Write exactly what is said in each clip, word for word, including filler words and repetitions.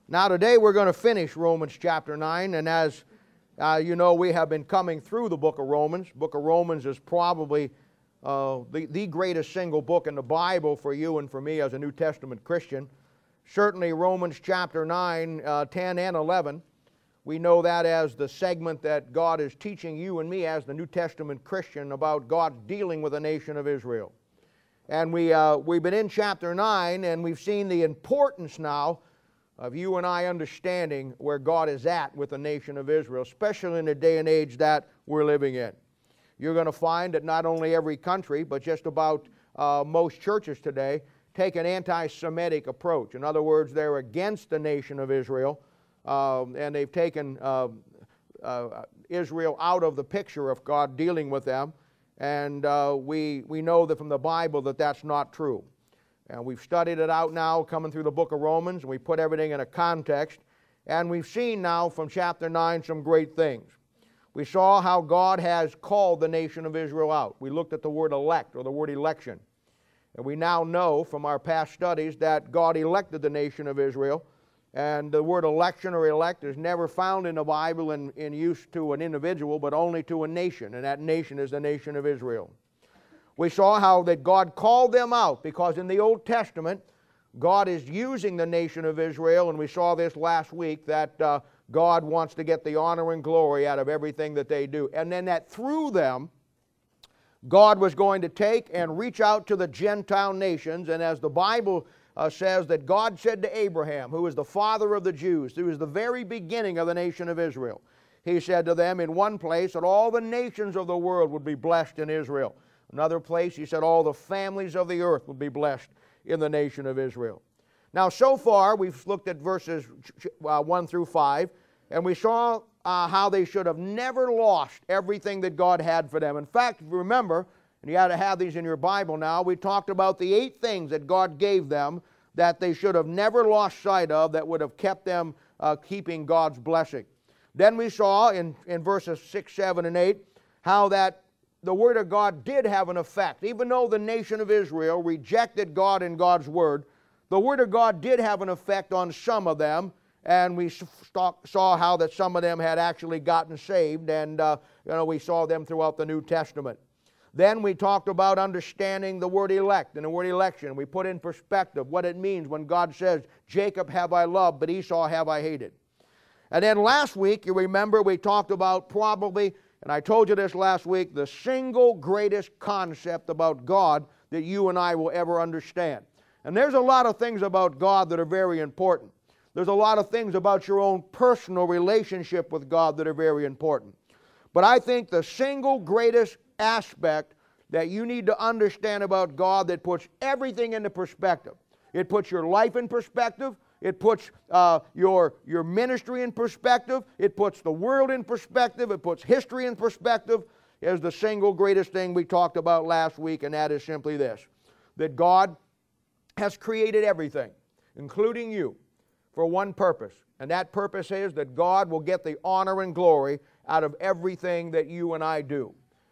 Now today we're going to finish Romans chapter nine, and as uh, you know, we have been coming through the book of Romans. Book of Romans is probably uh, the, the greatest single book in the Bible for you and for me as a New Testament Christian. Certainly Romans chapter nine, uh, ten and eleven, we know that as the segment that God is teaching you and me as the New Testament Christian about God's dealing with the nation of Israel. And we, uh, we've been in chapter nine, and we've seen the importance now of you and I understanding where God is at with the nation of Israel, especially in the day and age that we're living in. You're going to find that not only every country, but just about uh, most churches today take an anti-Semitic approach. In other words, they're against the nation of Israel, um, and they've taken uh, uh, Israel out of the picture of God dealing with them. And uh, we, we know that from the Bible that that's not true. And we've studied it out now coming through the book of Romans, and we put everything in a context. And we've seen now from chapter nine some great things. We saw how God has called the nation of Israel out. We looked at the word elect, or the word election. And we now know from our past studies that God elected the nation of Israel. And the word election or elect is never found in the Bible in, in use to an individual, but only to a nation. And that nation is the nation of Israel. We saw how that God called them out, because in the Old Testament, God is using the nation of Israel, and we saw this last week, that uh, God wants to get the honor and glory out of everything that they do. And then that through them, God was going to take and reach out to the Gentile nations, and as the Bible uh, says, that God said to Abraham, who is the father of the Jews, who is the very beginning of the nation of Israel, He said to them in one place that all the nations of the world would be blessed in Israel. Another place, he said all the families of the earth would be blessed in the nation of Israel. Now, so far, we've looked at verses uh, one through five, and we saw uh, how they should have never lost everything that God had for them. In fact, if you remember, and you ought to have these in your Bible now, we talked about the eight things that God gave them that they should have never lost sight of, that would have kept them uh, keeping God's blessing. Then we saw in, in verses six, seven, and eight how that the Word of God did have an effect. Even though the nation of Israel rejected God and God's Word, the Word of God did have an effect on some of them, and we saw how that some of them had actually gotten saved, and uh, you know, we saw them throughout the New Testament. Then we talked about understanding the word elect and the word election. We put in perspective what it means when God says, Jacob have I loved, but Esau have I hated. And then last week, you remember, we talked about probably, and I told you this last week, the single greatest concept about God that you and I will ever understand. And there's a lot of things about God that are very important. There's a lot of things about your own personal relationship with God that are very important. But I think the single greatest aspect that you need to understand about God that puts everything into perspective. It puts your life in perspective. It puts uh, your, your ministry in perspective. It puts the world in perspective. It puts history in perspective. Is the single greatest thing we talked about last week, and that is simply this: that God has created everything, including you, for one purpose. And that purpose is that God will get the honor and glory out of everything that you and I do.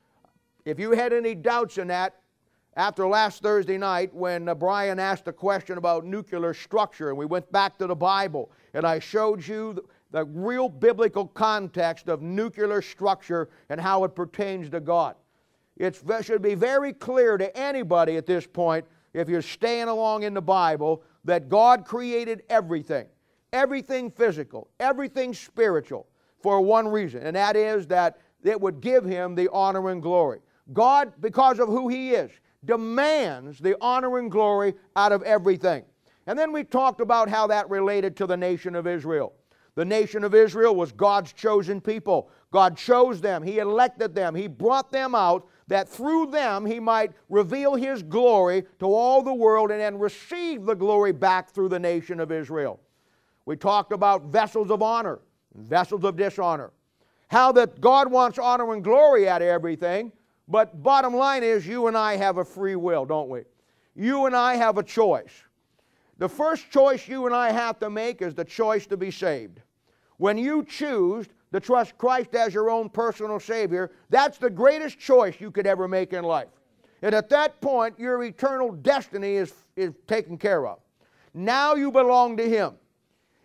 If you had any doubts in that, after last Thursday night when uh, Brian asked a question about nuclear structure, and we went back to the Bible, and I showed you the, the real biblical context of nuclear structure and how it pertains to God. It should be very clear to anybody at this point, if you're staying along in the Bible, that God created everything, everything physical, everything spiritual, for one reason, and that is that it would give Him the honor and glory. God, because of who He is, demands the honor and glory out of everything. And then we talked about how that related to the nation of Israel. The nation of Israel was God's chosen people. God chose them. He elected them. He brought them out that through them He might reveal His glory to all the world and then receive the glory back through the nation of Israel. We talked about vessels of honor and vessels of dishonor. How that God wants honor and glory out of everything, but bottom line is you and I have a free will, don't we? You and I have a choice. The first choice you and I have to make is the choice to be saved. When you choose to trust Christ as your own personal Savior, that's the greatest choice you could ever make in life. And at that point, your eternal destiny is, is taken care of. Now you belong to Him.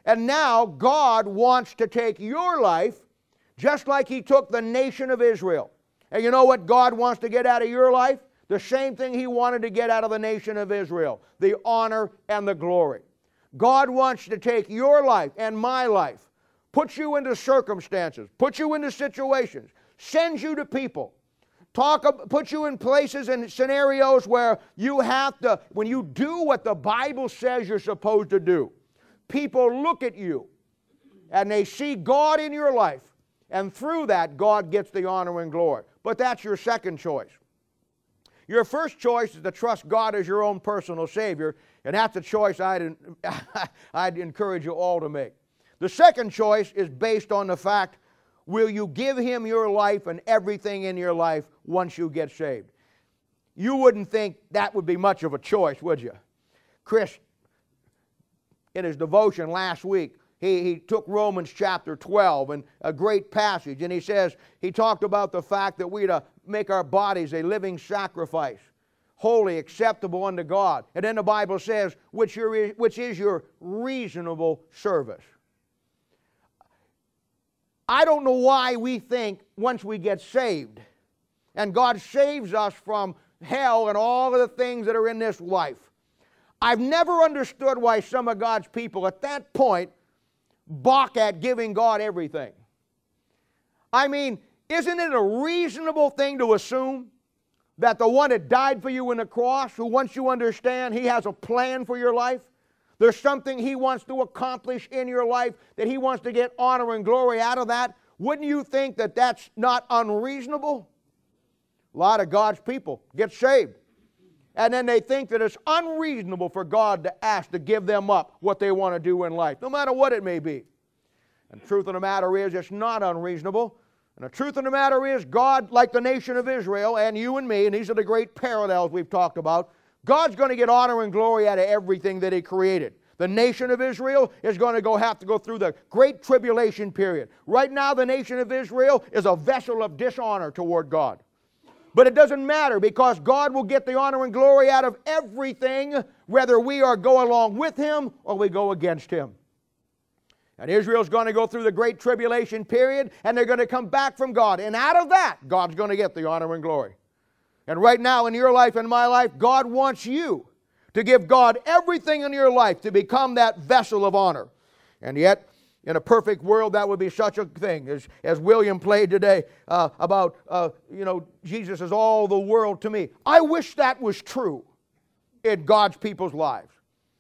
And now God wants to take your life just like He took the nation of Israel. And you know what God wants to get out of your life? The same thing He wanted to get out of the nation of Israel, the honor and the glory. God wants to take your life and my life, put you into circumstances, put you into situations, send you to people, talk, put you in places and scenarios where you have to, when you do what the Bible says you're supposed to do, people look at you and they see God in your life, and through that God gets the honor and glory. But that's your second choice. Your first choice is to trust God as your own personal Savior, and that's a choice I'd, I'd encourage you all to make. The second choice is based on the fact, will you give Him your life and everything in your life once you get saved? You wouldn't think that would be much of a choice, would you? Chris, in his devotion last week, He, he took Romans chapter twelve, and a great passage, and he says, he talked about the fact that we're to make our bodies a living sacrifice, holy, acceptable unto God. And then the Bible says, which, your, which is your reasonable service. I don't know why we think once we get saved, and God saves us from hell and all of the things that are in this life. I've never understood why some of God's people at that point balk at giving God everything. I mean, isn't it a reasonable thing to assume that the one that died for you on the cross, who once you understand He has a plan for your life, there's something He wants to accomplish in your life, that He wants to get honor and glory out of that, wouldn't you think that that's not unreasonable? A lot of God's people get saved, and then they think that it's unreasonable for God to ask to give them up what they want to do in life, no matter what it may be. And the truth of the matter is, it's not unreasonable. And the truth of the matter is, God, like the nation of Israel, and you and me, and these are the great parallels we've talked about, God's going to get honor and glory out of everything that He created. The nation of Israel is going to go have to go through the great tribulation period. Right now, the nation of Israel is a vessel of dishonor toward God. But it doesn't matter, because God will get the honor and glory out of everything, whether we are go along with Him or we go against Him. And Israel's going to go through the great tribulation period, and they're going to come back from God. And out of that, God's going to get the honor and glory. And right now in your life and my life, God wants you to give God everything in your life to become that vessel of honor. And yet, in a perfect world, that would be such a thing. As, as William played today uh, about, uh, you know, Jesus is all the world to me. I wish that was true in God's people's lives.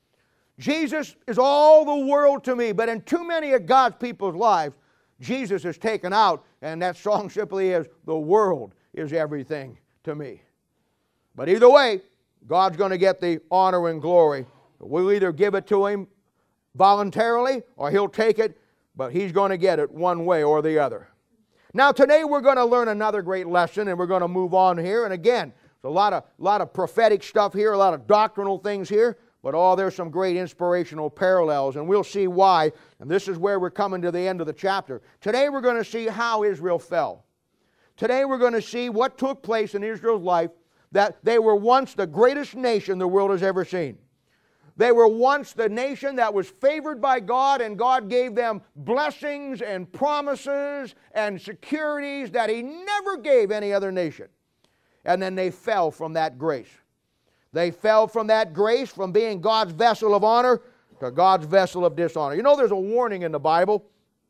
Jesus is all the world to me, but in too many of God's people's lives, Jesus is taken out, and that song simply is, the world is everything to me. But either way, God's going to get the honor and glory. We'll either give it to Him voluntarily, or He'll take it, but He's going to get it one way or the other. Now today we're going to learn another great lesson, and we're going to move on here. And again, there's a lot of, lot of prophetic stuff here, a lot of doctrinal things here, but oh, there's some great inspirational parallels, and we'll see why. And this is where we're coming to the end of the chapter. Today we're going to see how Israel fell. Today we're going to see what took place in Israel's life, that they were once the greatest nation the world has ever seen. They were once the nation that was favored by God, and God gave them blessings and promises and securities that He never gave any other nation. And then they fell from that grace. They fell from that grace, from being God's vessel of honor to God's vessel of dishonor. You know, there's a warning in the Bible.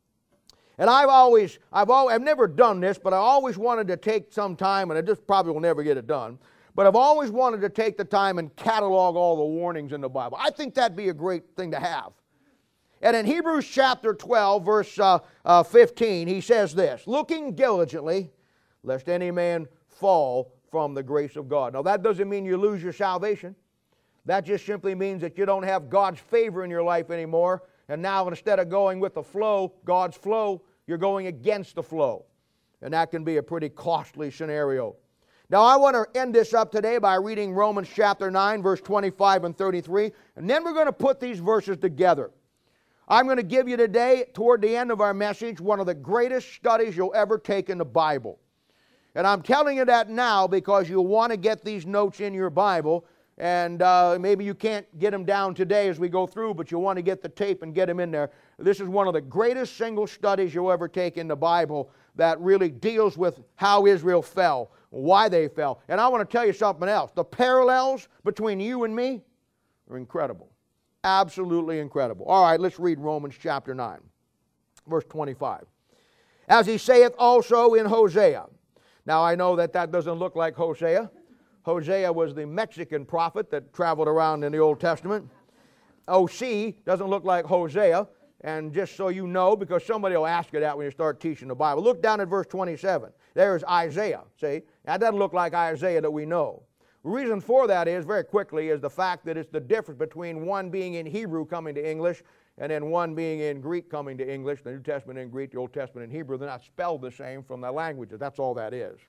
And I've always, I've always, I've never done this, but I always wanted to take some time, and I just probably will never get it done, but I've always wanted to take the time and catalog all the warnings in the Bible. I think that'd be a great thing to have. And in Hebrews chapter twelve, verse uh, uh, fifteen, he says this, looking diligently, lest any man fall from the grace of God. Now that doesn't mean you lose your salvation. That just simply means that you don't have God's favor in your life anymore, and now instead of going with the flow, God's flow, you're going against the flow. And that can be a pretty costly scenario. Now I want to end this up today by reading Romans chapter nine, verse twenty-five and thirty-three, and then we're going to put these verses together. I'm going to give you today, toward the end of our message, one of the greatest studies you'll ever take in the Bible. And I'm telling you that now because you'll want to get these notes in your Bible, And uh, maybe you can't get them down today as we go through, but you want to get the tape and get them in there. This is one of the greatest single studies you'll ever take in the Bible that really deals with how Israel fell, why they fell. And I want to tell you something else. The parallels between you and me are incredible. Absolutely incredible. All right, let's read Romans chapter nine, verse twenty-five. As he saith also in Hosea. Now I know that that doesn't look like Hosea. Hosea was the Mexican prophet that traveled around in the Old Testament. O C doesn't look like Hosea. And just so you know, because somebody will ask you that when you start teaching the Bible. Look down at verse twenty-seven. There's Isaiah. See? That doesn't look like Isaiah that we know. The reason for that is, very quickly, is the fact that it's the difference between one being in Hebrew coming to English and then one being in Greek coming to English. The New Testament in Greek, the Old Testament in Hebrew. They're not spelled the same from the languages. That's all that is.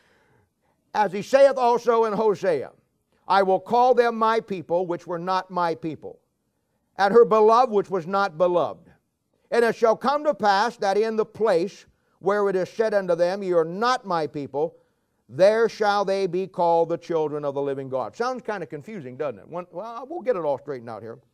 As he saith also in Hosea, I will call them my people, which were not my people, and her beloved, which was not beloved. And it shall come to pass that in the place where it is said unto them, ye are not my people, there shall they be called the children of the living God. Sounds kind of confusing, doesn't it? One, well, we'll get it all straightened out here.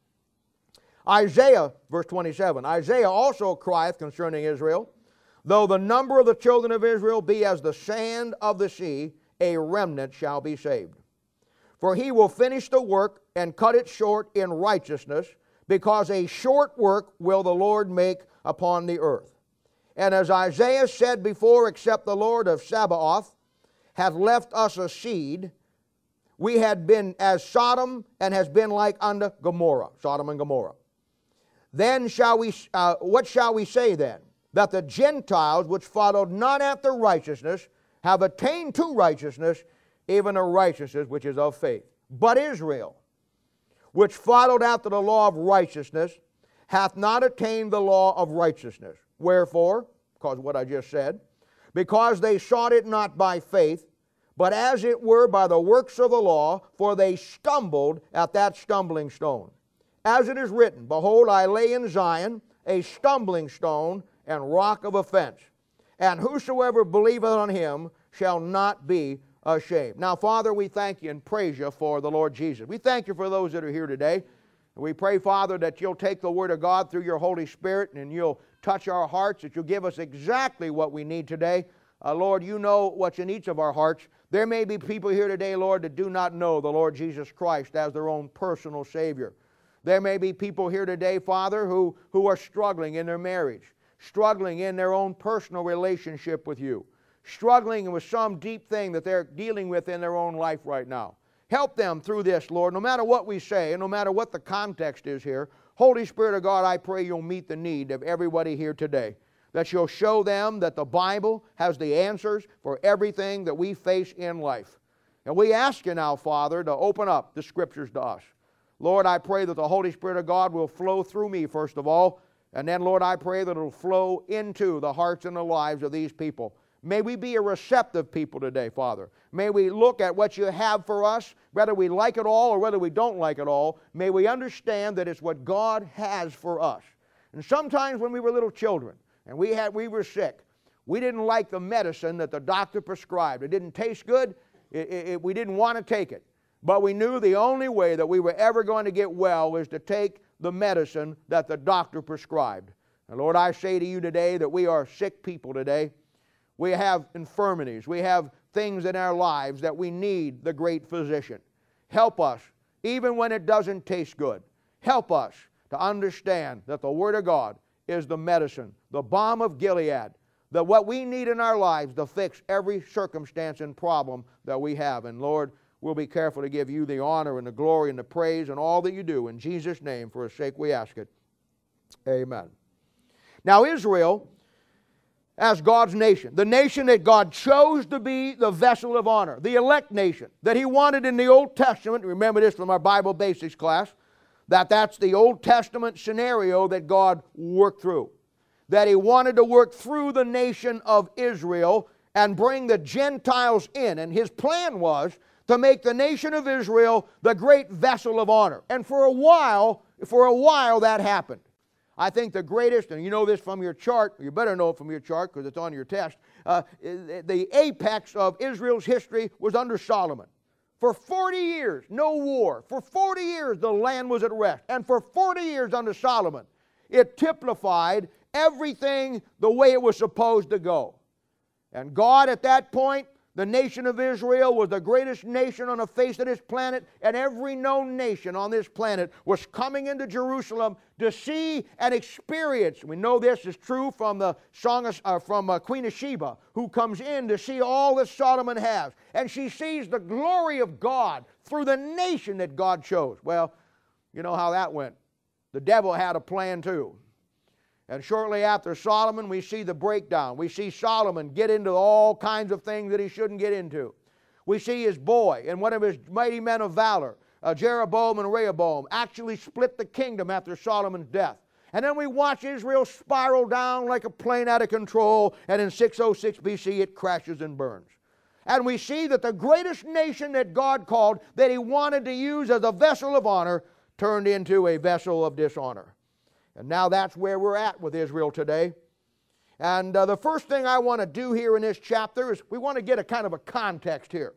Isaiah, verse twenty-seven, Isaiah also crieth concerning Israel, though the number of the children of Israel be as the sand of the sea, a remnant shall be saved. For he will finish the work and cut it short in righteousness, because a short work will the Lord make upon the earth. And as Isaiah said before, except the Lord of Sabaoth hath left us a seed, we had been as Sodom, and has been like unto Gomorrah, Sodom and Gomorrah. Then shall we, uh, what shall we say then? That the Gentiles which followed not after righteousness have attained to righteousness, even a righteousness which is of faith. But Israel, which followed after the law of righteousness, hath not attained the law of righteousness. Wherefore, because of what I just said, because they sought it not by faith, but as it were by the works of the law, for they stumbled at that stumbling stone. As it is written, behold, I lay in Zion a stumbling stone and rock of offense, and whosoever believeth on him shall not be ashamed. Now, Father, we thank you and praise you for the Lord Jesus. We thank you for those that are here today. We pray, Father, that you'll take the Word of God through your Holy Spirit and you'll touch our hearts, that you'll give us exactly what we need today. Uh, Lord, you know what's in each of our hearts. There may be people here today, Lord, that do not know the Lord Jesus Christ as their own personal Savior. There may be people here today, Father, who, who are struggling in their marriage, struggling in their own personal relationship with you, struggling with some deep thing that they're dealing with in their own life right now. Help them through this, Lord, no matter what we say and no matter what the context is here. Holy Spirit of God, I pray you'll meet the need of everybody here today, that you'll show them that the Bible has the answers for everything that we face in life. And we ask you now, Father, to open up the Scriptures to us. Lord, I pray that the Holy Spirit of God will flow through me, first of all, and then, Lord, I pray that it will flow into the hearts and the lives of these people. May we be a receptive people today, Father. May we look at what you have for us, whether we like it all or whether we don't like it all. May we understand that it's what God has for us. And sometimes when we were little children and we, had, we were sick, we didn't like the medicine that the doctor prescribed. It didn't taste good. It, it, it, we didn't want to take it. But we knew the only way that we were ever going to get well was to take the medicine that the doctor prescribed. And Lord, I say to you today that we are sick people today. We have infirmities. We have things in our lives that we need the great physician. Help us, even when it doesn't taste good. Help us to understand that the Word of God is the medicine, the balm of Gilead, that what we need in our lives to fix every circumstance and problem that we have. And Lord, we'll be careful to give you the honor and the glory and the praise and all that you do. In Jesus' name, for his sake we ask it. Amen. Now Israel, as God's nation, the nation that God chose to be the vessel of honor, the elect nation that he wanted in the Old Testament. Remember this from our Bible Basics class, that that's the Old Testament scenario that God worked through. That he wanted to work through the nation of Israel and bring the Gentiles in. And his plan was to make the nation of Israel the great vessel of honor. And for a while, for a while that happened. I think the greatest, and you know this from your chart, you better know it from your chart because it's on your test, uh, the apex of Israel's history was under Solomon. For forty years, no war. For forty years, the land was at rest. And for forty years under Solomon, it typified everything the way it was supposed to go. And God at that point, the nation of Israel was the greatest nation on the face of this planet, and every known nation on this planet was coming into Jerusalem to see and experience. We know this is true from the song of, uh, from uh, Queen of Sheba, who comes in to see all that Solomon has, and she sees the glory of God through the nation that God chose. Well, you know how that went. The devil had a plan too. And shortly after Solomon, we see the breakdown. We see Solomon get into all kinds of things that he shouldn't get into. We see his boy and one of his mighty men of valor, uh, Jeroboam and Rehoboam, actually split the kingdom after Solomon's death. And then we watch Israel spiral down like a plane out of control, and in six oh six B C it crashes and burns. And we see that the greatest nation that God called, that he wanted to use as a vessel of honor, turned into a vessel of dishonor. And now that's where we're at with Israel today. And uh, the first thing I want to do here in this chapter is we want to get a kind of a context here.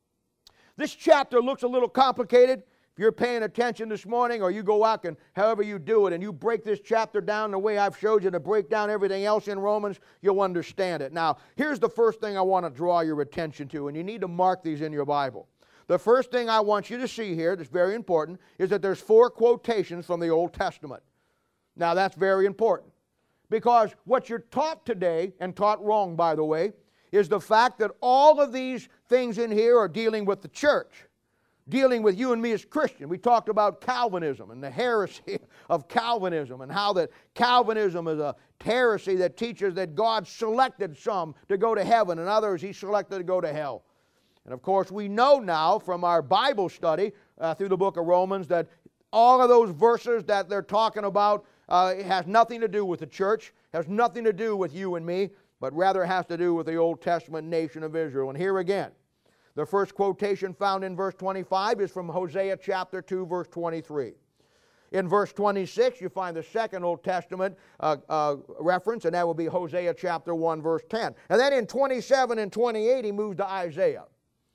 This chapter looks a little complicated. If you're paying attention this morning, or you go out and however you do it, and you break this chapter down the way I've showed you to break down everything else in Romans, you'll understand it. Now, here's the first thing I want to draw your attention to, and you need to mark these in your Bible. The first thing I want you to see here that's very important is that there's four quotations from the Old Testament. Now that's very important, because what you're taught today, and taught wrong by the way, is the fact that all of these things in here are dealing with the church, dealing with you and me as Christians. We talked about Calvinism and the heresy of Calvinism, and how that Calvinism is a heresy that teaches that God selected some to go to heaven and others he selected to go to hell. And of course we know now from our Bible study uh, through the book of Romans that all of those verses that they're talking about, uh, it has nothing to do with the church, has nothing to do with you and me, but rather has to do with the Old Testament nation of Israel. And here again, the first quotation found in verse twenty-five is from Hosea chapter two, verse twenty-three. In verse twenty-six, you find the second Old Testament uh, uh, reference, and that will be Hosea chapter one, verse ten. And then in twenty-seven and twenty-eight, he moves to Isaiah.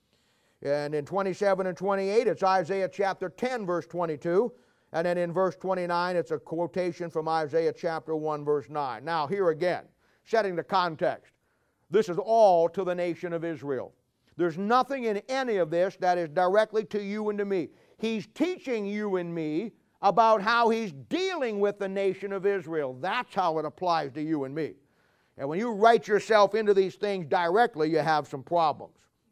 And in twenty-seven and twenty-eight, it's Isaiah chapter ten, verse twenty-two. And then in verse twenty-nine, it's a quotation from Isaiah chapter one, verse nine. Now, here again, setting the context. This is all to the nation of Israel. There's nothing in any of this that is directly to you and to me. He's teaching you and me about how he's dealing with the nation of Israel. That's how it applies to you and me. And when you write yourself into these things directly, you have some problems.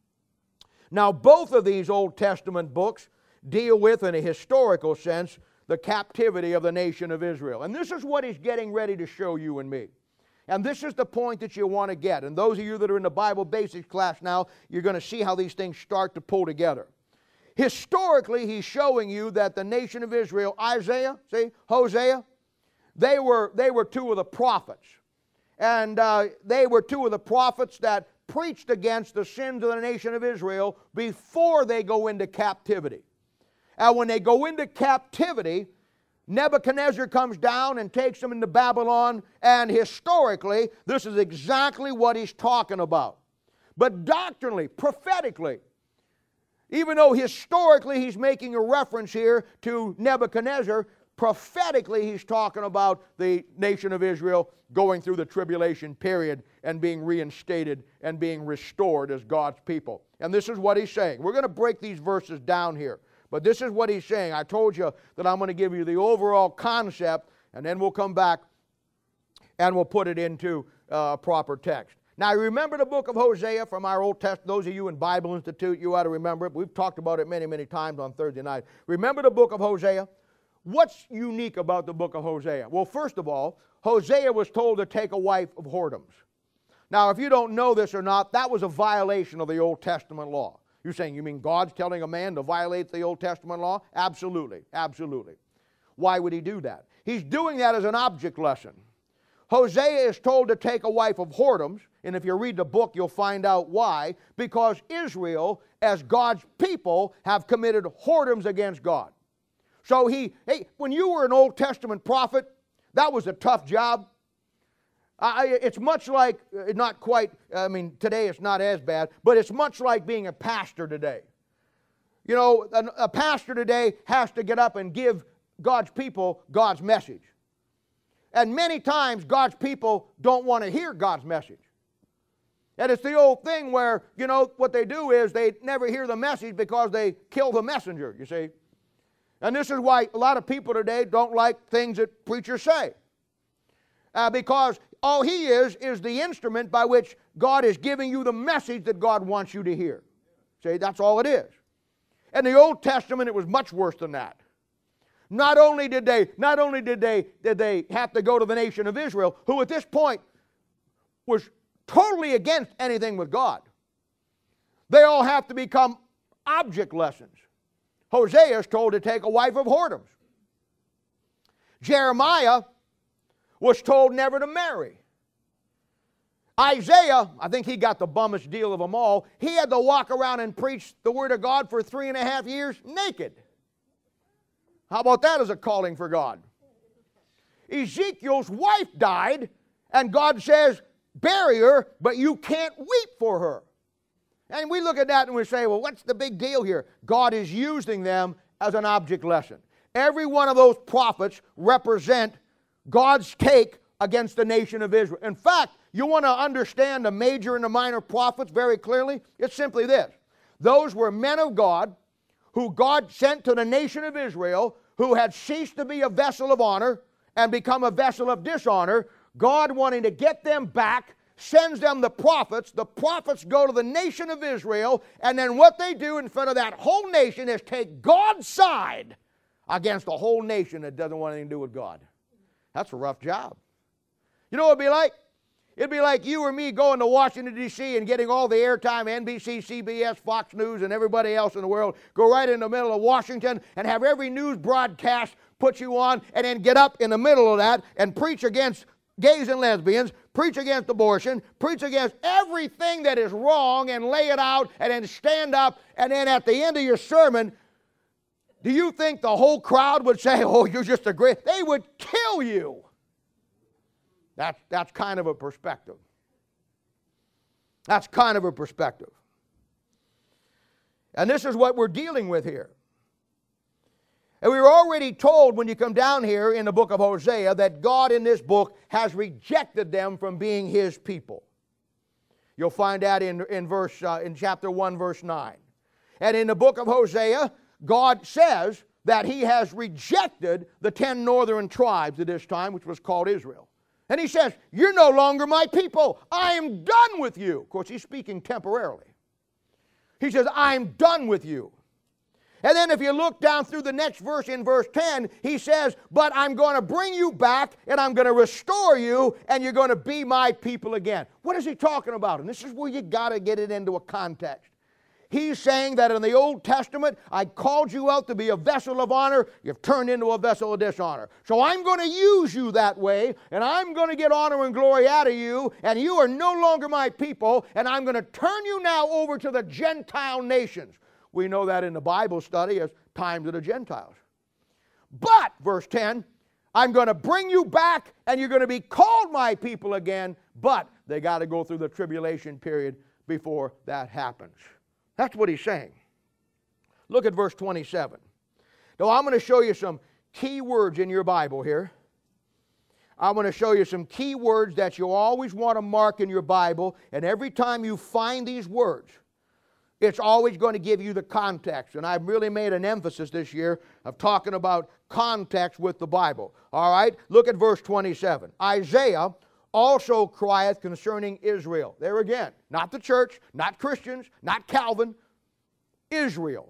Now, both of these Old Testament books deal with, in a historical sense, the captivity of the nation of Israel. And this is what he's getting ready to show you and me. And this is the point that you want to get. And those of you that are in the Bible Basics class now, you're going to see how these things start to pull together. Historically, he's showing you that the nation of Israel, Isaiah, see, Hosea, they were, they were two of the prophets. And uh, they were two of the prophets that preached against the sins of the nation of Israel before they go into captivity. And when they go into captivity, Nebuchadnezzar comes down and takes them into Babylon, and historically, this is exactly what he's talking about. But doctrinally, prophetically, even though historically he's making a reference here to Nebuchadnezzar, prophetically he's talking about the nation of Israel going through the tribulation period and being reinstated and being restored as God's people. And this is what he's saying. We're going to break these verses down here. But this is what he's saying. I told you that I'm going to give you the overall concept, and then we'll come back and we'll put it into uh, a proper text. Now, remember the book of Hosea from our Old Testament. Those of you in Bible Institute, you ought to remember it. We've talked about it many, many times on Thursday night. Remember the book of Hosea? What's unique about the book of Hosea? Well, first of all, Hosea was told to take a wife of whoredoms. Now, if you don't know this or not, that was a violation of the Old Testament law. You're saying, you mean God's telling a man to violate the Old Testament law? Absolutely, absolutely. Why would he do that? He's doing that as an object lesson. Hosea is told to take a wife of whoredoms, and if you read the book, you'll find out why. Because Israel, as God's people, have committed whoredoms against God. So he, hey, when you were an Old Testament prophet, that was a tough job. I, it's much like, not quite, I mean, today it's not as bad, but it's much like being a pastor today. You know, a, a pastor today has to get up and give God's people God's message. And many times God's people don't want to hear God's message. And it's the old thing where, you know, what they do is they never hear the message because they kill the messenger, you see. And this is why a lot of people today don't like things that preachers say. Uh, because all he is is the instrument by which God is giving you the message that God wants you to hear. See, that's all it is. In the Old Testament, it was much worse than that. Not only did they, not only did they, did they have to go to the nation of Israel, who at this point was totally against anything with God. They all have to become object lessons. Hosea is told to take a wife of whoredoms. Jeremiah was told never to marry. Isaiah, I think he got the bummest deal of them all. He had to walk around and preach the Word of God for three and a half years naked. How about that as a calling for God? Ezekiel's wife died, and God says, bury her, but you can't weep for her. And we look at that and we say, well, what's the big deal here? God is using them as an object lesson. Every one of those prophets represent God's take against the nation of Israel. In fact, you want to understand the major and the minor prophets very clearly? It's simply this. Those were men of God who God sent to the nation of Israel, who had ceased to be a vessel of honor and become a vessel of dishonor. God, wanting to get them back, sends them the prophets. The prophets go to the nation of Israel, and then what they do in front of that whole nation is take God's side against a whole nation that doesn't want anything to do with God. That's a rough job. You know what it'd be like? It'd be like you or me going to Washington, D C and getting all the airtime, N B C, C B S, Fox News, and everybody else in the world, go right in the middle of Washington and have every news broadcast put you on, and then get up in the middle of that and preach against gays and lesbians, preach against abortion, preach against everything that is wrong and lay it out, and then stand up, and then at the end of your sermon, do you think the whole crowd would say, oh, you're just a great... They would kill you. That's, that's kind of a perspective. That's kind of a perspective. And this is what we're dealing with here. And we were already told when you come down here in the book of Hosea that God in this book has rejected them from being His people. You'll find that in, in, verse, uh, in chapter one, verse nine. And in the book of Hosea, God says that He has rejected the ten northern tribes at this time, which was called Israel. And He says, you're no longer my people. I am done with you. Of course, He's speaking temporarily. He says, I'm done with you. And then if you look down through the next verse in verse ten, He says, but I'm going to bring you back and I'm going to restore you and you're going to be my people again. What is He talking about? And this is where you got to get it into a context. He's saying that in the Old Testament, I called you out to be a vessel of honor. You've turned into a vessel of dishonor. So I'm going to use you that way, and I'm going to get honor and glory out of you, and you are no longer my people, and I'm going to turn you now over to the Gentile nations. We know that in the Bible study as times of the Gentiles. But, verse ten, I'm going to bring you back, and you're going to be called my people again, but they got to go through the tribulation period before that happens. That's what He's saying. Look at verse twenty-seven. Now I'm going to show you some key words in your Bible here. I'm going to show you some key words that you always want to mark in your Bible, and every time you find these words, it's always going to give you the context. And I've really made an emphasis this year of talking about context with the Bible. All right? Look at verse twenty-seven. Isaiah also crieth concerning Israel. There again, not the church, not Christians, not Calvin, Israel.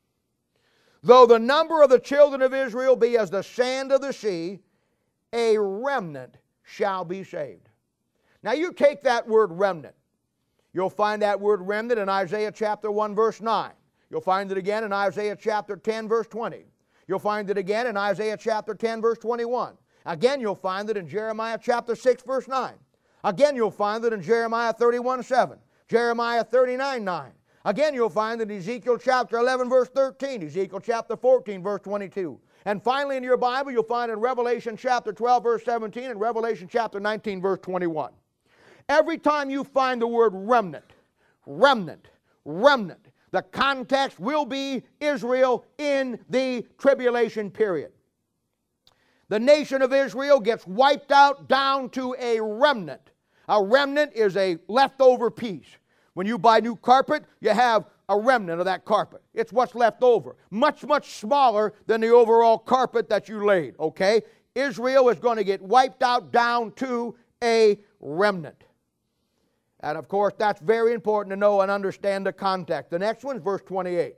Though the number of the children of Israel be as the sand of the sea, a remnant shall be saved. Now you take that word remnant. You'll find that word remnant in Isaiah chapter one, verse nine. You'll find it again in Isaiah chapter ten, verse twenty. You'll find it again in Isaiah chapter ten, verse twenty-one. Again, you'll find it in Jeremiah chapter six, verse nine. Again, you'll find it in Jeremiah thirty-one, seven. Jeremiah thirty-nine, nine. Again, you'll find it in Ezekiel chapter eleven, verse thirteen. Ezekiel chapter fourteen, verse twenty-two. And finally in your Bible, you'll find in Revelation chapter twelve, verse seventeen, and Revelation chapter nineteen, verse twenty-one. Every time you find the word remnant, remnant, remnant, The context will be Israel in the tribulation period. The nation of Israel gets wiped out down to a remnant. A remnant is a leftover piece. When you buy new carpet, you have a remnant of that carpet. It's what's left over. Much, much smaller than the overall carpet that you laid, okay? Israel is going to get wiped out down to a remnant. And of course, that's very important to know and understand the context. The next one is verse twenty-eight.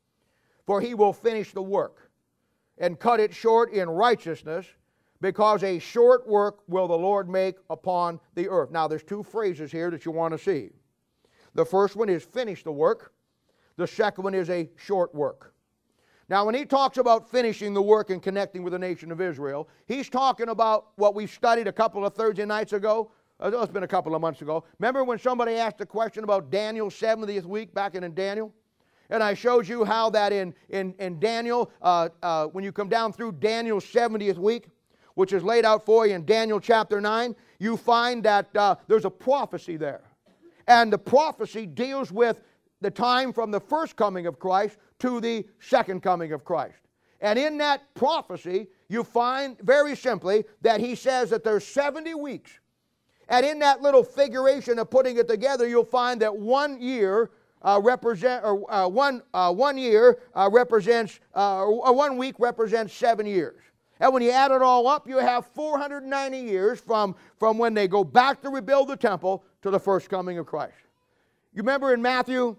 For he will finish the work and cut it short in righteousness, because a short work will the Lord make upon the earth. Now, there's two phrases here that you want to see. The first one is finish the work. The second one is a short work. Now, when he talks about finishing the work and connecting with the nation of Israel, he's talking about what we studied a couple of Thursday nights ago. It's been a couple of months ago. Remember when somebody asked a question about Daniel's seventieth week back in Daniel? And I showed you how that in, in, in Daniel, uh, uh, when you come down through Daniel's seventieth week, which is laid out for you in Daniel chapter nine, you find that uh, there's a prophecy there. And the prophecy deals with the time from the first coming of Christ to the second coming of Christ. And in that prophecy, you find very simply that he says that there's seventy weeks. And in that little figuration of putting it together, you'll find that one year uh, represent, or uh, one uh, one year uh, represents, uh, or one week represents seven years. And when you add it all up, you have four hundred ninety years from, from when they go back to rebuild the temple to the first coming of Christ. You remember in Matthew?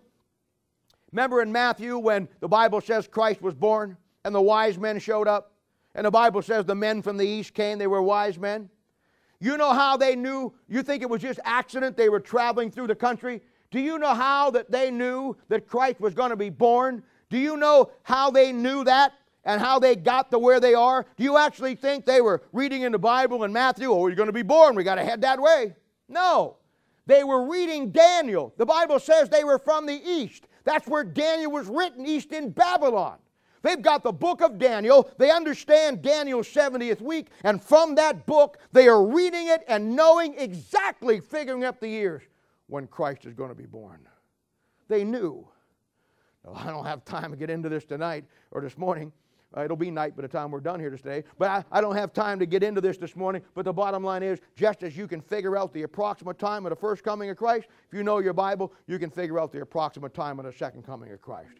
Remember in Matthew when the Bible says Christ was born and the wise men showed up? And the Bible says the men from the east came, they were wise men. You know how they knew? You think it was just accident they were traveling through the country? Do you know how that they knew that Christ was going to be born? Do you know how they knew that and how they got to where they are? Do you actually think they were reading in the Bible in Matthew, oh, you're going to be born, we got to head that way? No. They were reading Daniel. The Bible says they were from the east. That's where Daniel was written, east in Babylon. They've got the book of Daniel. They understand Daniel's seventieth week, and from that book, they are reading it and knowing exactly, figuring up the years when Christ is going to be born. They knew. Well, I don't have time to get into this tonight or this morning. Uh, it'll be night by the time we're done here today. But I, I don't have time to get into this this morning. But the bottom line is, just as you can figure out the approximate time of the first coming of Christ, if you know your Bible, you can figure out the approximate time of the second coming of Christ.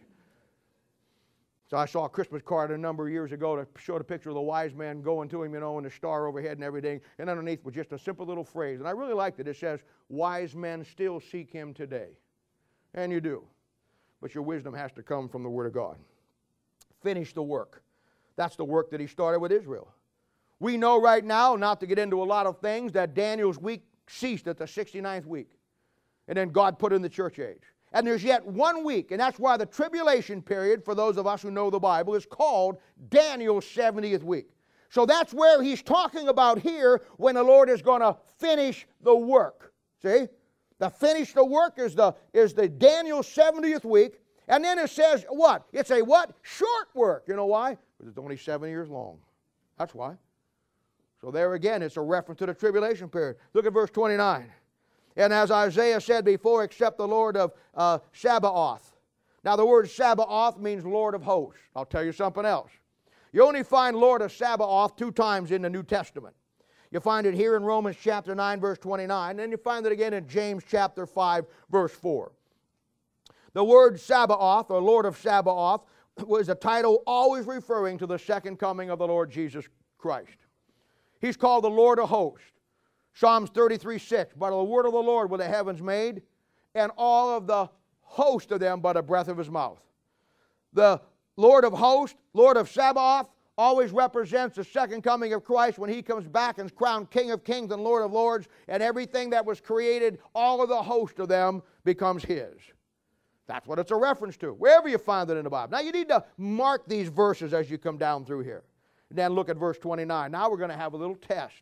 So I saw a Christmas card a number of years ago that showed a picture of the wise man going to him, you know, and the star overhead and everything. And underneath was just a simple little phrase. And I really liked it. It says, wise men still seek him today. And you do. But your wisdom has to come from the Word of God. Finish the work. That's the work that he started with Israel. We know right now, not to get into a lot of things, that Daniel's week ceased at the sixty-ninth week. And then God put in the church age. And there's yet one week, and that's why the tribulation period, for those of us who know the Bible, is called Daniel's seventieth week. So that's where he's talking about here when the Lord is going to finish the work. See? The finish the work is the, is the Daniel's seventieth week. And then it says what? It's a what? Short work. You know why? Because it's only seven years long. That's why. So there again, it's a reference to the tribulation period. Look at verse twenty-nine. And as Isaiah said before, except the Lord of uh, Sabaoth. Now the word Sabaoth means Lord of hosts. I'll tell you something else. You only find Lord of Sabaoth two times in the New Testament. You find it here in Romans chapter nine, verse twenty-nine, and then you find it again in James chapter five, verse four. The word Sabaoth, or Lord of Sabaoth, was a title always referring to the second coming of the Lord Jesus Christ. He's called the Lord of hosts. Psalms thirty-three, six, by the word of the Lord were the heavens made, and all of the host of them by the breath of his mouth. The Lord of hosts, Lord of Sabaoth, always represents the second coming of Christ when he comes back and is crowned King of kings and Lord of lords, and everything that was created, all of the host of them becomes his. That's what it's a reference to, wherever you find it in the Bible. Now you need to mark these verses as you come down through here. And then look at verse twenty-nine. Now we're going to have a little test.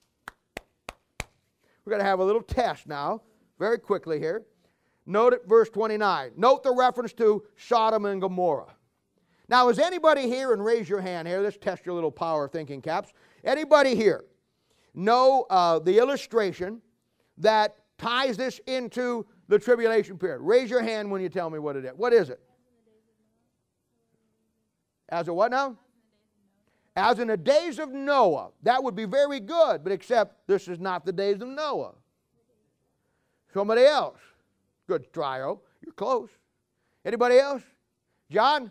We're going to have a little test now, very quickly here. Note at verse twenty-nine. Note the reference to Sodom and Gomorrah. Now, is anybody here, and raise your hand here, let's test your little power thinking caps. Anybody here know uh, the illustration that ties this into the tribulation period? Raise your hand when you tell me what it is. What is it? As a what now? As in the days of Noah. That would be very good, but except this is not the days of Noah. Somebody else. Good try, oh. You're close. Anybody else? John?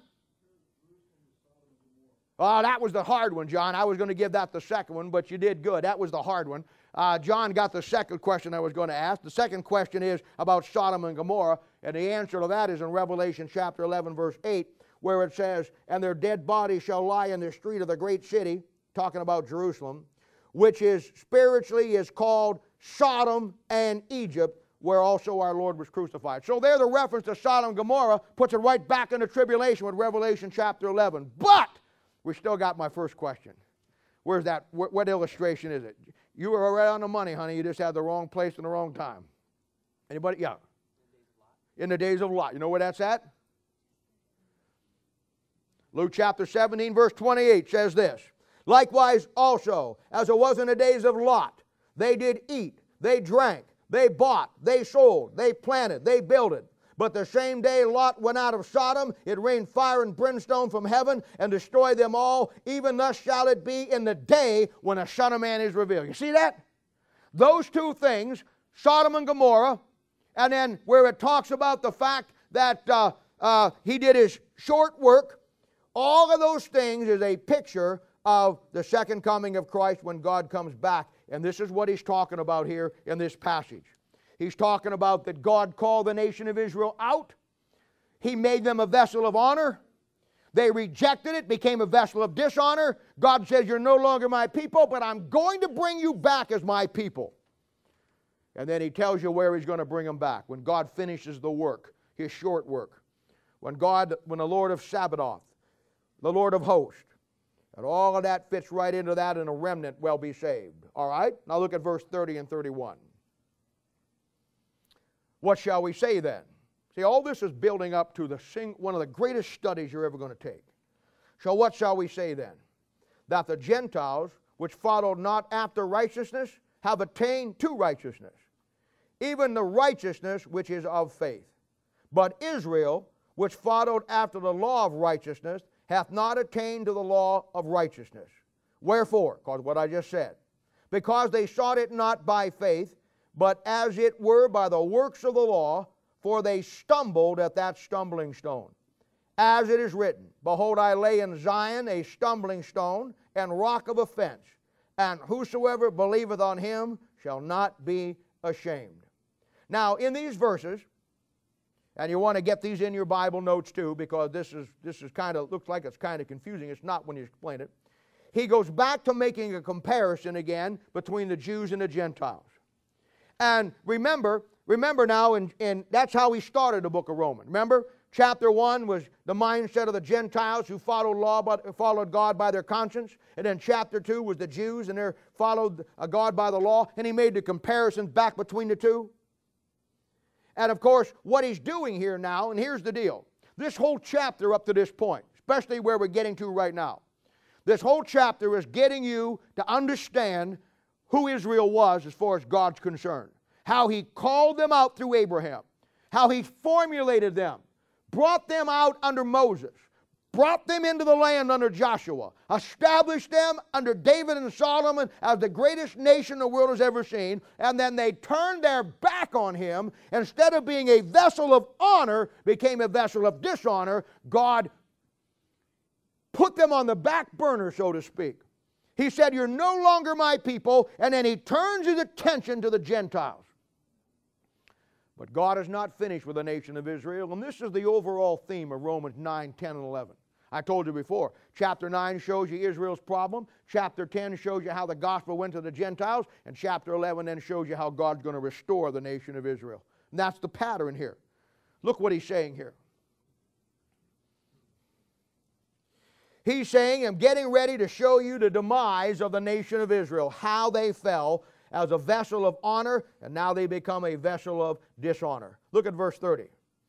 Oh, that was the hard one, John. I was going to give that the second one, but you did good. That was the hard one. Uh, John got the second question I was going to ask. The second question is about Sodom and Gomorrah, and the answer to that is in Revelation chapter eleven, verse eight, where it says, and their dead bodies shall lie in the street of the great city, talking about Jerusalem, which is spiritually is called Sodom and Egypt, where also our Lord was crucified. So there the reference to Sodom and Gomorrah puts it right back into tribulation with Revelation chapter eleven. But we still got my first question. Where's that? What, what illustration is it? You were right on the money, honey. You just had the wrong place and the wrong time. Anybody? Yeah. In the days of Lot. You know where that's at? Luke chapter seventeen, verse twenty-eight says this. Likewise also, as it was in the days of Lot, they did eat, they drank, they bought, they sold, they planted, they builded. But the same day Lot went out of Sodom, it rained fire and brimstone from heaven and destroyed them all. Even thus shall it be in the day when the Son of Man is revealed. You see that? Those two things, Sodom and Gomorrah, and then where it talks about the fact that uh, uh, he did his short work, all of those things is a picture of the second coming of Christ when God comes back. And this is what he's talking about here in this passage. He's talking about that God called the nation of Israel out. He made them a vessel of honor. They rejected it, became a vessel of dishonor. God says, you're no longer my people, but I'm going to bring you back as my people. And then he tells you where he's going to bring them back. When God finishes the work, his short work. When God, when the Lord of Sabaoth, the Lord of hosts, and all of that fits right into that, and a remnant will be saved. All right? Now look at verse thirty and thirty-one. What shall we say then? See, all this is building up to the sing, one of the greatest studies you're ever going to take. So what shall we say then? That the Gentiles, which followed not after righteousness, have attained to righteousness, even the righteousness which is of faith. But Israel, which followed after the law of righteousness, hath not attained to the law of righteousness. Wherefore? Because what I just said. Because they sought it not by faith, but as it were by the works of the law, for they stumbled at that stumbling stone. As it is written, behold, I lay in Zion a stumbling stone and rock of offense, and whosoever believeth on him shall not be ashamed. Now, in these verses, and you want to get these in your Bible notes too, because this is this is kind of looks like it's kind of confusing. It's not when you explain it. He goes back to making a comparison again between the Jews and the Gentiles. And remember, remember now, and, and that's how he started the book of Romans. Remember, chapter one was the mindset of the Gentiles who followed law, but followed God by their conscience. And then chapter two was the Jews, and they followed God by the law. And he made the comparisons back between the two. And of course, what he's doing here now, and here's the deal. This whole chapter up to this point, especially where we're getting to right now, this whole chapter is getting you to understand who Israel was as far as God's concerned. How he called them out through Abraham. How he formulated them. Brought them out under Moses. Brought them into the land under Joshua. Established them under David and Solomon as the greatest nation the world has ever seen. And then they turned their back on him. Instead of being a vessel of honor, became a vessel of dishonor. God put them on the back burner, so to speak. He said, you're no longer my people, and then he turns his attention to the Gentiles. But God is not finished with the nation of Israel, and this is the overall theme of Romans nine, ten, and eleven. I told you before, chapter nine shows you Israel's problem, chapter ten shows you how the gospel went to the Gentiles, and chapter eleven then shows you how God's going to restore the nation of Israel. And that's the pattern here. Look what he's saying here. He's saying, I'm getting ready to show you the demise of the nation of Israel, how they fell as a vessel of honor, and now they become a vessel of dishonor. Look at verse thirty.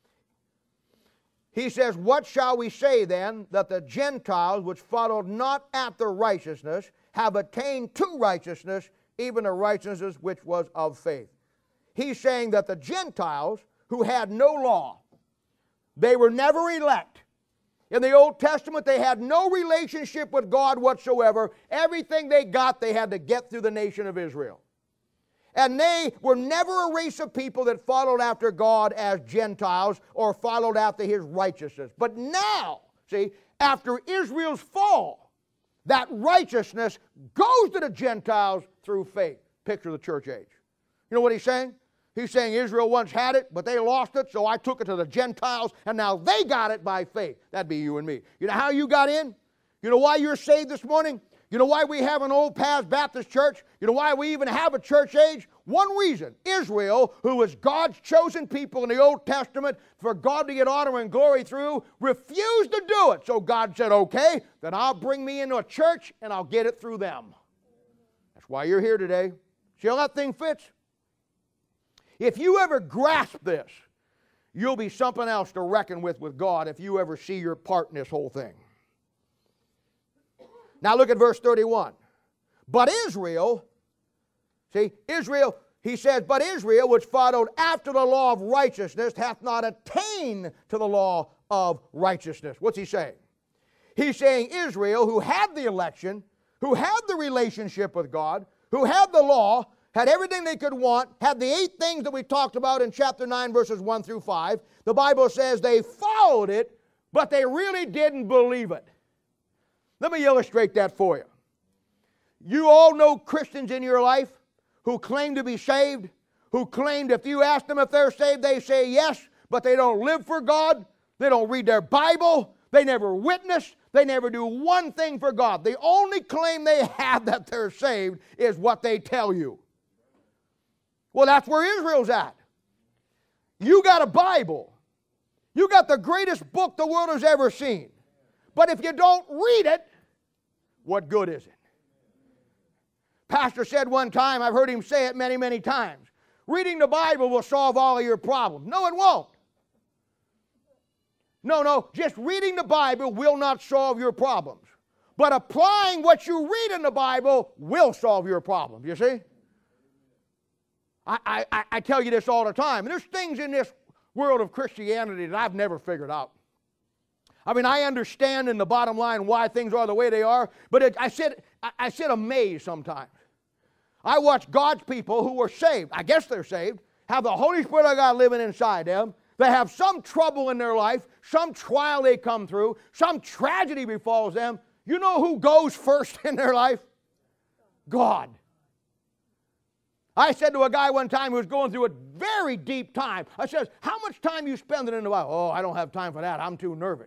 He says, what shall we say then, that the Gentiles, which followed not after righteousness, have attained to righteousness, even the righteousness which was of faith? He's saying that the Gentiles, who had no law. They were never elect. In the Old Testament, they had no relationship with God whatsoever. Everything they got, they had to get through the nation of Israel. And they were never a race of people that followed after God as Gentiles or followed after His righteousness. But now, see, after Israel's fall, that righteousness goes to the Gentiles through faith. Picture the church age. You know what he's saying? He's saying Israel once had it, but they lost it, so I took it to the Gentiles, and now they got it by faith. That'd be you and me. You know how you got in? You know why you're saved this morning? You know why we have an Old Paths Baptist church? You know why we even have a church age? One reason. Israel, who was God's chosen people in the Old Testament for God to get honor and glory through, refused to do it. So God said, okay, then I'll bring me into a church and I'll get it through them. That's why you're here today. See how that thing fits? If you ever grasp this, you'll be something else to reckon with with God if you ever see your part in this whole thing. Now look at verse thirty-one. But Israel, see, Israel, he says, but Israel, which followed after the law of righteousness, hath not attained to the law of righteousness. What's he saying? He's saying Israel, who had the election, who had the relationship with God, who had the law, had everything they could want, had the eight things that we talked about in chapter nine, verses one through five. The Bible says they followed it, but they really didn't believe it. Let me illustrate that for you. You all know Christians in your life who claim to be saved, who claimed if you ask them if they're saved, they say yes, but they don't live for God, they don't read their Bible, they never witness, they never do one thing for God. The only claim they have that they're saved is what they tell you. Well, that's where Israel's at. You got a Bible. You got the greatest book the world has ever seen. But if you don't read it, what good is it? Pastor said one time, I've heard him say it many, many times, reading the Bible will solve all of your problems. No, it won't. No, no, just reading the Bible will not solve your problems. But applying what you read in the Bible will solve your problems, you see? I, I, I tell you this all the time. There's things in this world of Christianity that I've never figured out. I mean, I understand in the bottom line why things are the way they are, but it, I, sit, I, I sit amazed sometimes. I watch God's people who are saved, I guess they're saved, have the Holy Spirit of God living inside them. They have some trouble in their life, some trial they come through, some tragedy befalls them. You know who goes first in their life? God. I said to a guy one time who was going through a very deep time, I said, how much time you spending in the Bible? Oh, I don't have time for that. I'm too nervous.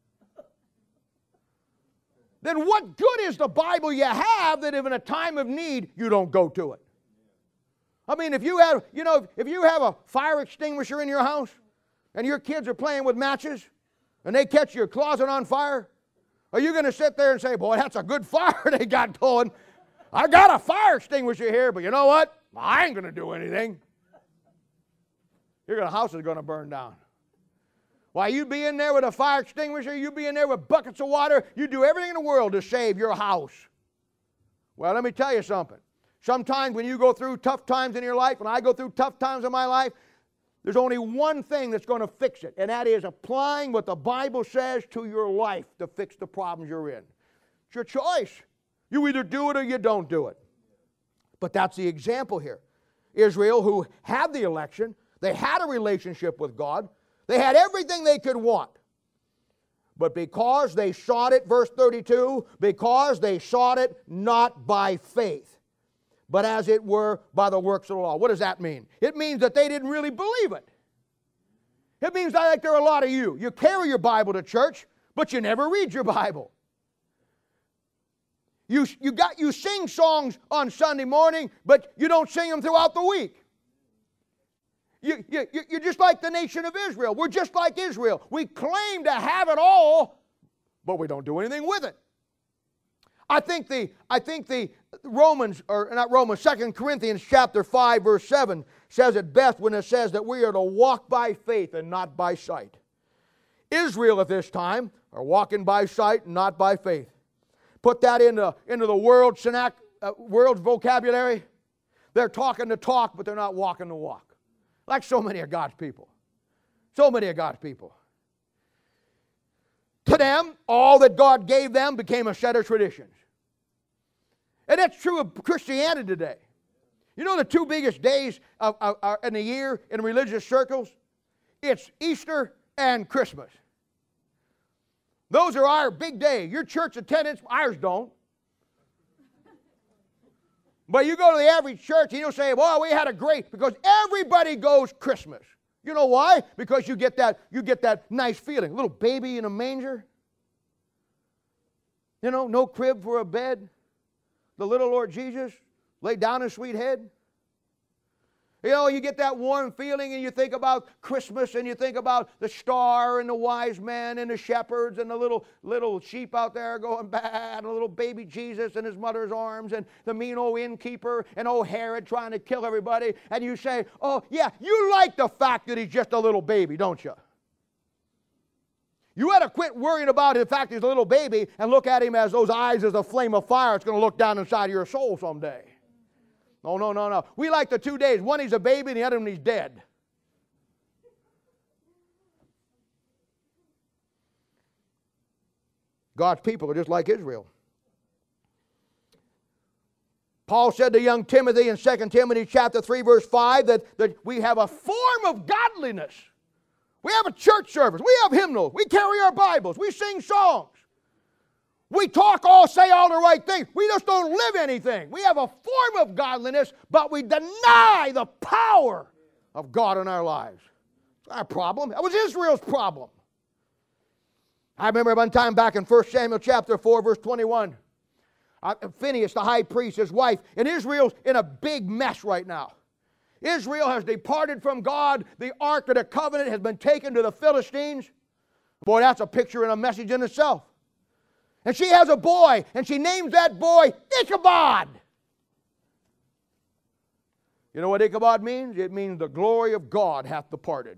Then what good is the Bible you have that if in a time of need you don't go to it? I mean, if you have, you know, if you have a fire extinguisher in your house and your kids are playing with matches and they catch your closet on fire, are you going to sit there and say, boy, that's a good fire they got going? I got a fire extinguisher here, but you know what? I ain't going to do anything. Your house is going to burn down. Why, you be in there with a fire extinguisher, you be in there with buckets of water, you do everything in the world to save your house. Well, let me tell you something. Sometimes when you go through tough times in your life, when I go through tough times in my life, there's only one thing that's going to fix it, and that is applying what the Bible says to your life to fix the problems you're in. It's your choice. You either do it or you don't do it. But that's the example here. Israel, who had the election, they had a relationship with God, they had everything they could want. But because they sought it, verse thirty-two, because they sought it not by faith, but as it were by the works of the law. What does that mean? It means that they didn't really believe it. It means that like there are a lot of you. You carry your Bible to church, but you never read your Bible. You, you, got, you sing songs on Sunday morning, but you don't sing them throughout the week. You, you, you're just like the nation of Israel. We're just like Israel. We claim to have it all, but we don't do anything with it. I think the, I think the Romans, or not Romans, Second Corinthians chapter five, verse seven says it best when it says that we are to walk by faith and not by sight. Israel at this time are walking by sight and not by faith. Put that into, into the world, uh, world's vocabulary. They're talking the talk, but they're not walking the walk. Like so many of God's people. So many of God's people. To them, all that God gave them became a set of traditions. And that's true of Christianity today. You know the two biggest days of, of, of, in the year in religious circles? It's Easter and Christmas. Those are our big days. Your church attendance, ours don't. But you go to the average church and you'll say, well, we had a great, because everybody goes Christmas. You know why? Because you get that, you get that nice feeling. A little baby in a manger. You know, no crib for a bed. The little Lord Jesus laid down his sweet head. You know, you get that warm feeling and you think about Christmas and you think about the star and the wise men and the shepherds and the little little sheep out there going bad and a little baby Jesus in his mother's arms and the mean old innkeeper and old Herod trying to kill everybody. And you say, oh, yeah, you like the fact that he's just a little baby, don't you? You ought to quit worrying about the fact he's a little baby and look at him as those eyes as a flame of fire. It's going to look down inside of your soul someday. No, no, no, no. We like the two days. One he's a baby and the other one he's dead. God's people are just like Israel. Paul said to young Timothy in Second Timothy chapter three verse five that, that we have a form of godliness. We have a church service. We have hymnals. We carry our Bibles. We sing songs. We talk all, say all the right things. We just don't live anything. We have a form of godliness, but we deny the power of God in our lives. It's our problem. That was Israel's problem. I remember one time back in First Samuel chapter four, verse twenty-one. Uh, Phinehas, the high priest, his wife, and Israel's in a big mess right now. Israel has departed from God. The Ark of the Covenant has been taken to the Philistines. Boy, that's a picture and a message in itself. And she has a boy, and she names that boy Ichabod. You know what Ichabod means? It means the glory of God hath departed.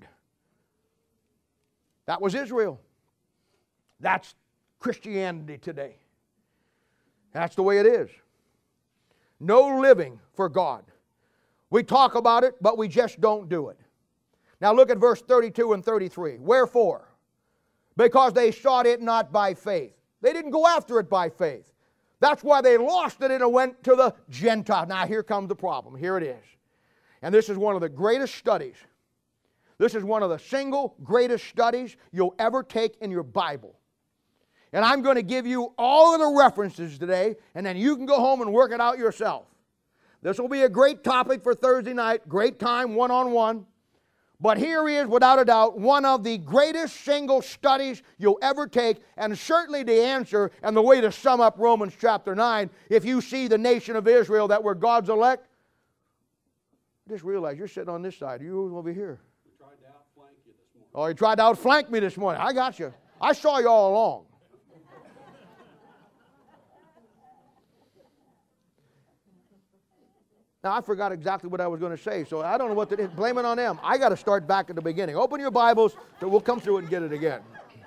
That was Israel. That's Christianity today. That's the way it is. No living for God. We talk about it, but we just don't do it. Now look at verse thirty-two and thirty-three. Wherefore? Because they sought it not by faith. They didn't go after it by faith. That's why they lost it and it went to the Gentiles. Now here comes the problem. Here it is. And this is one of the greatest studies. This is one of the single greatest studies you'll ever take in your Bible. And I'm going to give you all of the references today, and then you can go home and work it out yourself. This will be a great topic for Thursday night, great time, one-on-one. But here is, without a doubt, one of the greatest single studies you'll ever take, and certainly the answer and the way to sum up Romans chapter nine, if you see the nation of Israel that were God's elect. Just realize you're sitting on this side. You over here. We tried to outflank you this morning. Oh, you tried to outflank me this morning. I got you. I saw you all along. Now, I forgot exactly what I was going to say, so I don't know what to do. Blame it on them. I got to start back at the beginning. Open your Bibles, so we'll come through it and get it again.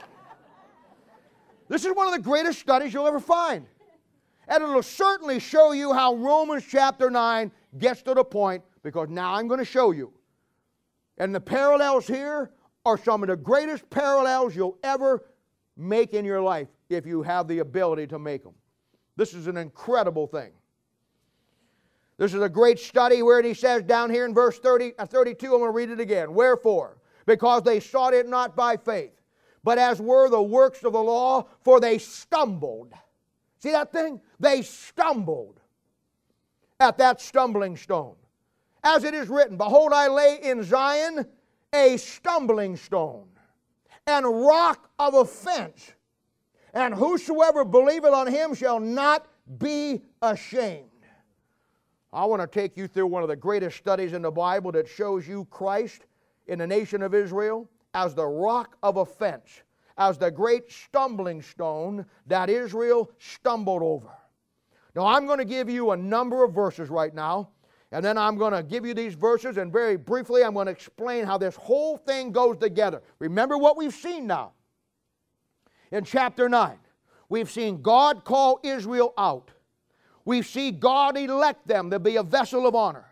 This is one of the greatest studies you'll ever find. And it'll certainly show you how Romans chapter nine gets to the point, because now I'm going to show you. And the parallels here are some of the greatest parallels you'll ever make in your life if you have the ability to make them. This is an incredible thing. This is a great study where he says down here in verse thirty, uh, thirty-two, I'm going to read it again. Wherefore? Because they sought it not by faith, but as were the works of the law, for they stumbled. See that thing? They stumbled at that stumbling stone. As it is written, behold, I lay in Zion a stumbling stone, and rock of offense, and whosoever believeth on him shall not be ashamed. I want to take you through one of the greatest studies in the Bible that shows you Christ in the nation of Israel as the rock of offense, as the great stumbling stone that Israel stumbled over. Now, I'm going to give you a number of verses right now, and then I'm going to give you these verses, and very briefly I'm going to explain how this whole thing goes together. Remember what we've seen now. In chapter nine, we've seen God call Israel out. We see God elect them to be a vessel of honor.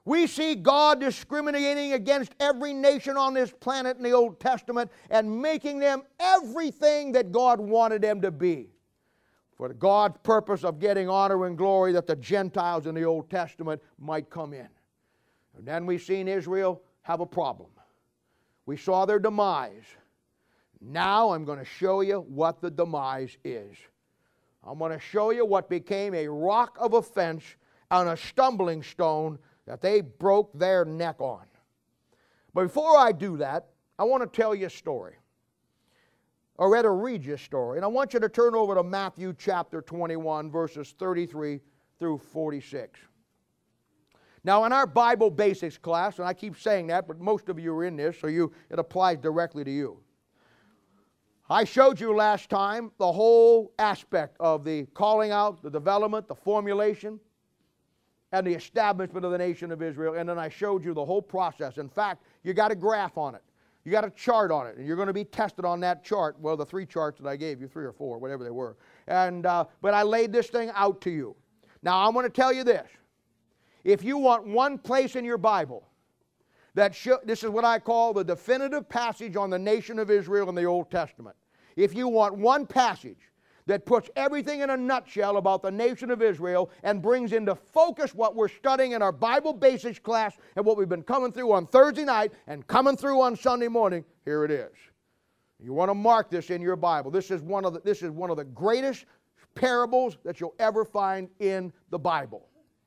We see God discriminating against every nation on this planet in the Old Testament and making them everything that God wanted them to be, for God's purpose of getting honor and glory that the Gentiles in the Old Testament might come in. And then we've seen Israel have a problem. We saw their demise. Now I'm going to show you what the demise is. I'm going to show you what became a rock of offense and a stumbling stone that they broke their neck on. But before I do that, I want to tell you a story. Or rather read you a story. And I want you to turn over to Matthew chapter twenty-one, verses thirty-three through forty-six. Now in our Bible Basics class, and I keep saying that, but most of you are in this, so you, it applies directly to you. I showed you last time the whole aspect of the calling out, the development, the formulation, and the establishment of the nation of Israel. And then I showed you the whole process. In fact, you got a graph on it. You got a chart on it, and you're going to be tested on that chart. Well, the three charts that I gave you, three or four, whatever they were. And uh, but I laid this thing out to you. Now, I'm going to tell you this. If you want one place in your Bible that show, this is what I call the definitive passage on the nation of Israel in the Old Testament. If you want one passage that puts everything in a nutshell about the nation of Israel and brings into focus what we're studying in our Bible Basics class and what we've been coming through on Thursday night and coming through on Sunday morning, here it is. You want to mark this in your Bible. This is one of the, this is one of the greatest parables that you'll ever find in the Bible.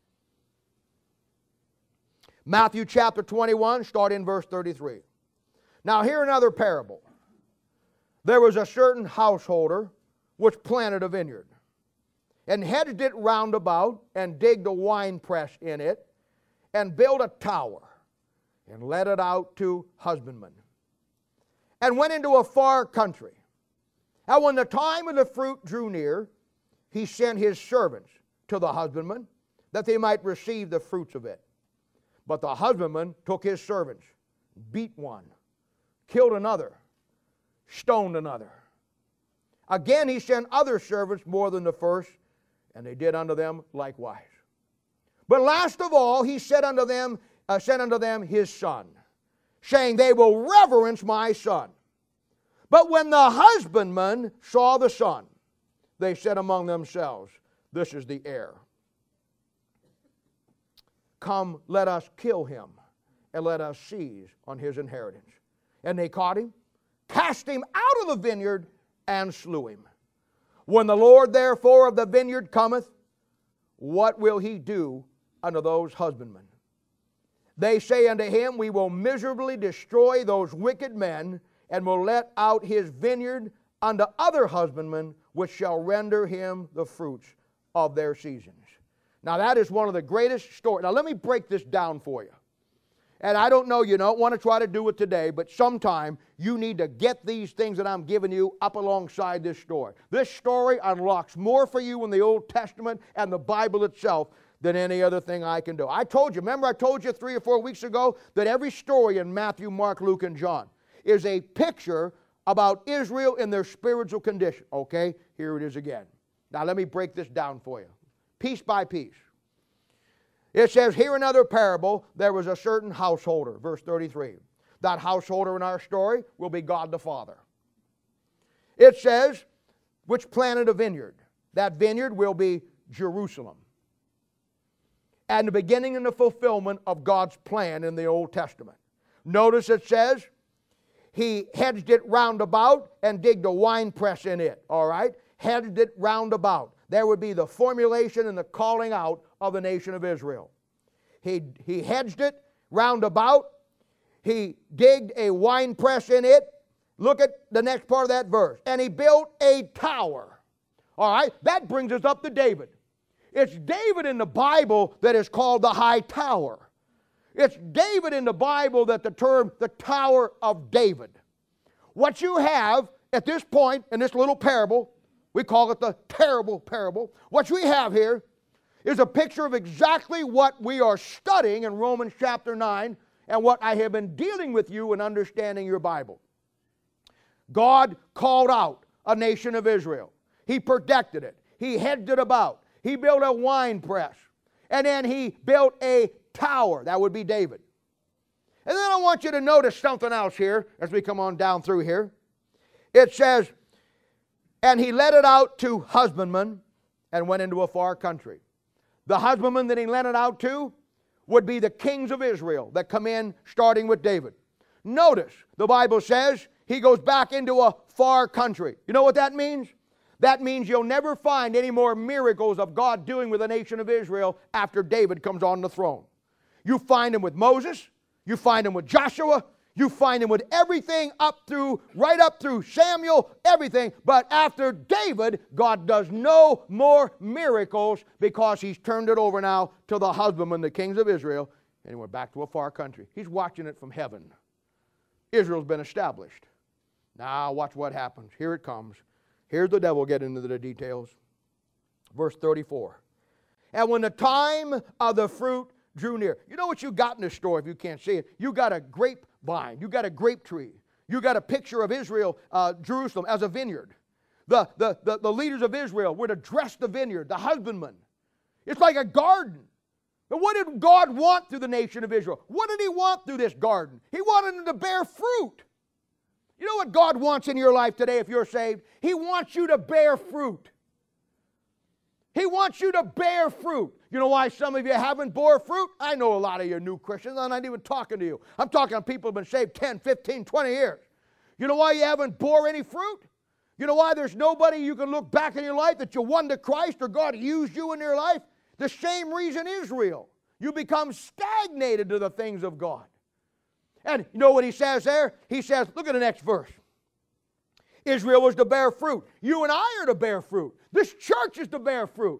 Matthew chapter twenty-one, start in verse thirty-three. Now hear another parable. There was a certain householder which planted a vineyard, and hedged it round about, and digged a winepress in it, and built a tower, and let it out to husbandmen, and went into a far country. And when the time of the fruit drew near, he sent his servants to the husbandmen, that they might receive the fruits of it. But the husbandman took his servants, beat one, killed another, stoned another. Again he sent other servants more than the first, and they did unto them likewise. But last of all he said unto them, uh, sent unto them his son, saying, they will reverence my son. But when the husbandmen saw the son, they said among themselves, this is the heir. Come, let us kill him, and let us seize on his inheritance. And they caught him, cast him out of the vineyard, and slew him. When the Lord therefore of the vineyard cometh, what will he do unto those husbandmen? They say unto him, we will miserably destroy those wicked men, and will let out his vineyard unto other husbandmen, which shall render him the fruits of their seasons. Now that is one of the greatest stories. Now let me break this down for you. And I don't know, you don't want to try to do it today, but sometime you need to get these things that I'm giving you up alongside this story. This story unlocks more for you in the Old Testament and the Bible itself than any other thing I can do. I told you, remember I told you three or four weeks ago that every story in Matthew, Mark, Luke, and John is a picture about Israel in their spiritual condition. Okay, here it is again. Now let me break this down for you, piece by piece. It says, here another parable, there was a certain householder, verse thirty-three. That householder in our story will be God the Father. It says, which planted a vineyard. That vineyard will be Jerusalem. And the beginning and the fulfillment of God's plan in the Old Testament. Notice it says, he hedged it round about and digged a winepress in it, all right? Hedged it round about. There would be the formulation and the calling out of the nation of Israel. He, he hedged it round about. He digged a winepress in it. Look at the next part of that verse. And he built a tower. All right, that brings us up to David. It's David in the Bible that is called the high tower. It's David in the Bible that the term the Tower of David. What you have at this point in this little parable, we call it the terrible parable. What we have here is a picture of exactly what we are studying in Romans chapter nine and what I have been dealing with you in understanding your Bible. God called out a nation of Israel. He protected it. He hedged it about. He built a wine press. And then he built a tower. That would be David. And then I want you to notice something else here as we come on down through here. It says, and he let it out to husbandmen and went into a far country. The husbandmen that he lent it out to would be the kings of Israel that come in starting with David. Notice, the Bible says he goes back into a far country. You know what that means? That means you'll never find any more miracles of God doing with the nation of Israel after David comes on the throne. You find him with Moses. You find him with Joshua. You find him with everything up through, right up through Samuel, everything. But after David, God does no more miracles because he's turned it over now to the husbandmen, the kings of Israel, and he went back to a far country. He's watching it from heaven. Israel's been established. Now watch what happens. Here it comes. Here's the devil getting into the details. Verse thirty-four. And when the time of the fruit drew near. You know what you got in this story if you can't see it? You got a grapevine. You got a grape tree. You got a picture of Israel, uh, Jerusalem, as a vineyard. The, the, the, the leaders of Israel were to dress the vineyard, the husbandmen. It's like a garden. But what did God want through the nation of Israel? What did he want through this garden? He wanted them to bear fruit. You know what God wants in your life today if you're saved? He wants you to bear fruit. He wants you to bear fruit. You know why some of you haven't bore fruit? I know a lot of you new Christians. I'm not even talking to you. I'm talking to people who have been saved ten, fifteen, twenty years. You know why you haven't bore any fruit? You know why there's nobody you can look back in your life that you won to Christ or God used you in your life? The same reason Israel. You become stagnated to the things of God. And you know what he says there? He says, look at the next verse. Israel was to bear fruit. You and I are to bear fruit. This church is to bear fruit.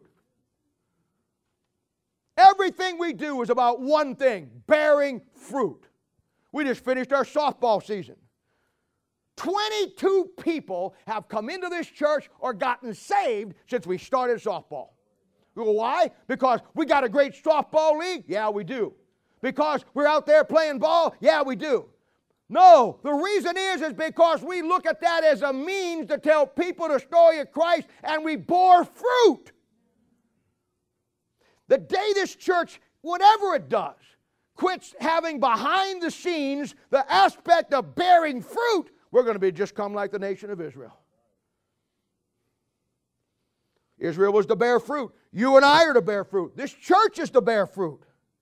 Everything we do is about one thing, bearing fruit. We just finished our softball season. twenty-two people have come into this church or gotten saved since we started softball. You go, why? Because we got a great softball league? Yeah, we do. Because we're out there playing ball? Yeah, we do. No, the reason is, is because we look at that as a means to tell people the story of Christ and we bore fruit. The day this church, whatever it does, quits having behind the scenes the aspect of bearing fruit, we're going to be just come like the nation of Israel. Israel was to bear fruit. You and I are to bear fruit. This church is to bear fruit.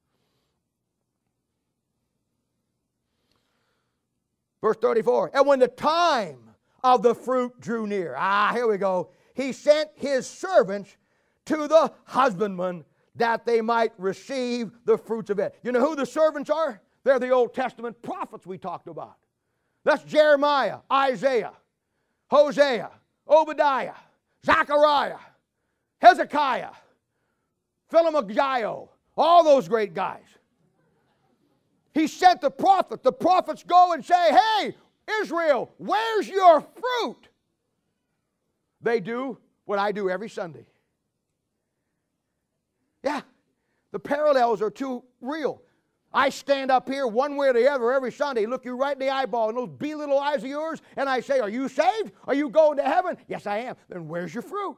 Verse thirty-four, and when the time of the fruit drew near, ah, here we go, he sent his servants to the husbandmen that they might receive the fruits of it. You know who the servants are? They're the Old Testament prophets we talked about. That's Jeremiah, Isaiah, Hosea, Obadiah, Zechariah, Hezekiah, Philemon, all those great guys. He sent the prophet. The prophets go and say, hey, Israel, where's your fruit? They do what I do every Sunday. Yeah, the parallels are too real. I stand up here one way or the other every Sunday, look you right in the eyeball in those bee little eyes of yours, and I say, are you saved? Are you going to heaven? Yes, I am. Then where's your fruit?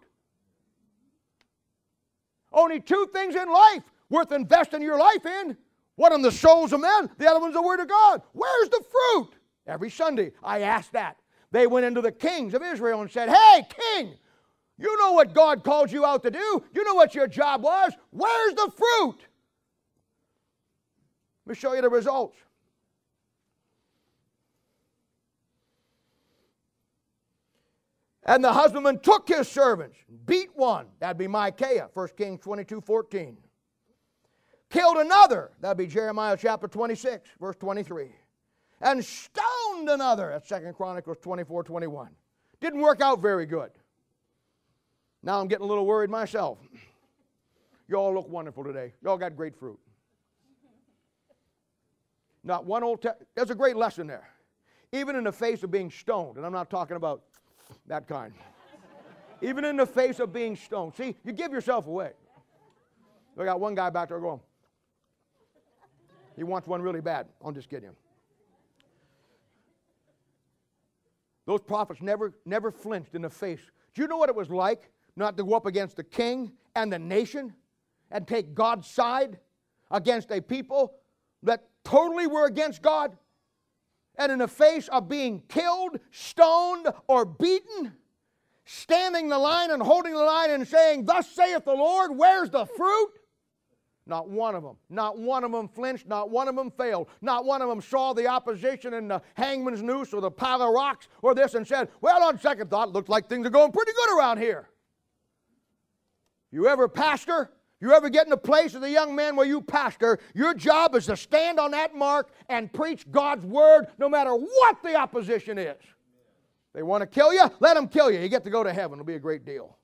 Only two things in life worth investing your life in. One of them the souls of men, the other one's the Word of God. Where's the fruit? Every Sunday I ask that. They went into the kings of Israel and said, hey, king, you know what God called you out to do. You know what your job was. Where's the fruit? Let me show you the results. And the husbandman took his servants, beat one, that'd be Micaiah, First Kings twenty-two fourteen. Killed another, that'd be Jeremiah chapter twenty-six, verse twenty-three. And stoned another, that's Second Chronicles twenty-four twenty-one. Didn't work out very good. Now I'm getting a little worried myself. You all look wonderful today. You all got great fruit. Not one old, te- there's a great lesson there. Even in the face of being stoned, and I'm not talking about that kind. Even in the face of being stoned. See, you give yourself away. I got one guy back there going, he wants one really bad. I'm just kidding him. Those prophets never, never flinched in the face. Do you know what it was like not to go up against the king and the nation and take God's side? against a people that totally were against God, and in the face of being killed, stoned, or beaten, standing the line and holding the line and saying, "Thus saith the Lord," where's the fruit? Not one of them. Not one of them flinched. Not one of them failed. Not one of them saw the opposition in the hangman's noose or the pile of rocks or this and said, "Well, on second thought, it looks like things are going pretty good around here." You ever pastor? You ever get in a place as a young man where you pastor, your job is to stand on that mark and preach God's word no matter what the opposition is. They want to kill you? Let them kill you. You get to go to heaven. It'll be a great deal.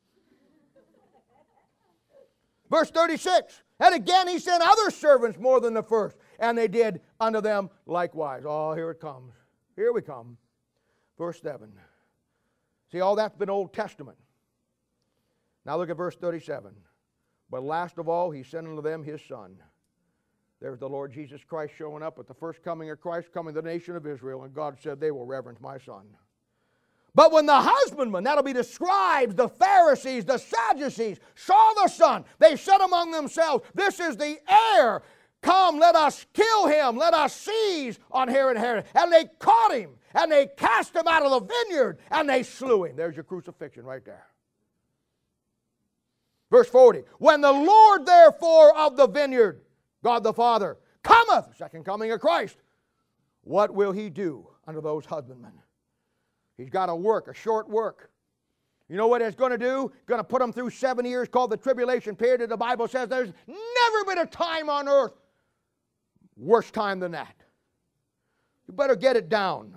Verse thirty-six. And again he sent other servants more than the first, and they did unto them likewise. Oh, here it comes. Here we come. Verse seven. See, all that's been Old Testament. Now look at verse thirty-seven. But last of all, he sent unto them his Son. There's the Lord Jesus Christ showing up at the first coming of Christ, coming to the nation of Israel, and God said, "They will reverence my Son." But when the husbandmen, that'll be the scribes, the Pharisees, the Sadducees, saw the Son, they said among themselves, "This is the heir. Come, let us kill him. Let us seize on Herod and Herod." And they caught him, and they cast him out of the vineyard, and they slew him. There's your crucifixion right there. Verse forty. When the Lord therefore of the vineyard, God the Father, cometh, second coming of Christ, what will he do unto those husbandmen? He's got a work, a short work. You know what it's going to do? Going to put them through seven years called the tribulation period. And the Bible says there's never been a time on earth worse time than that. You better get it down.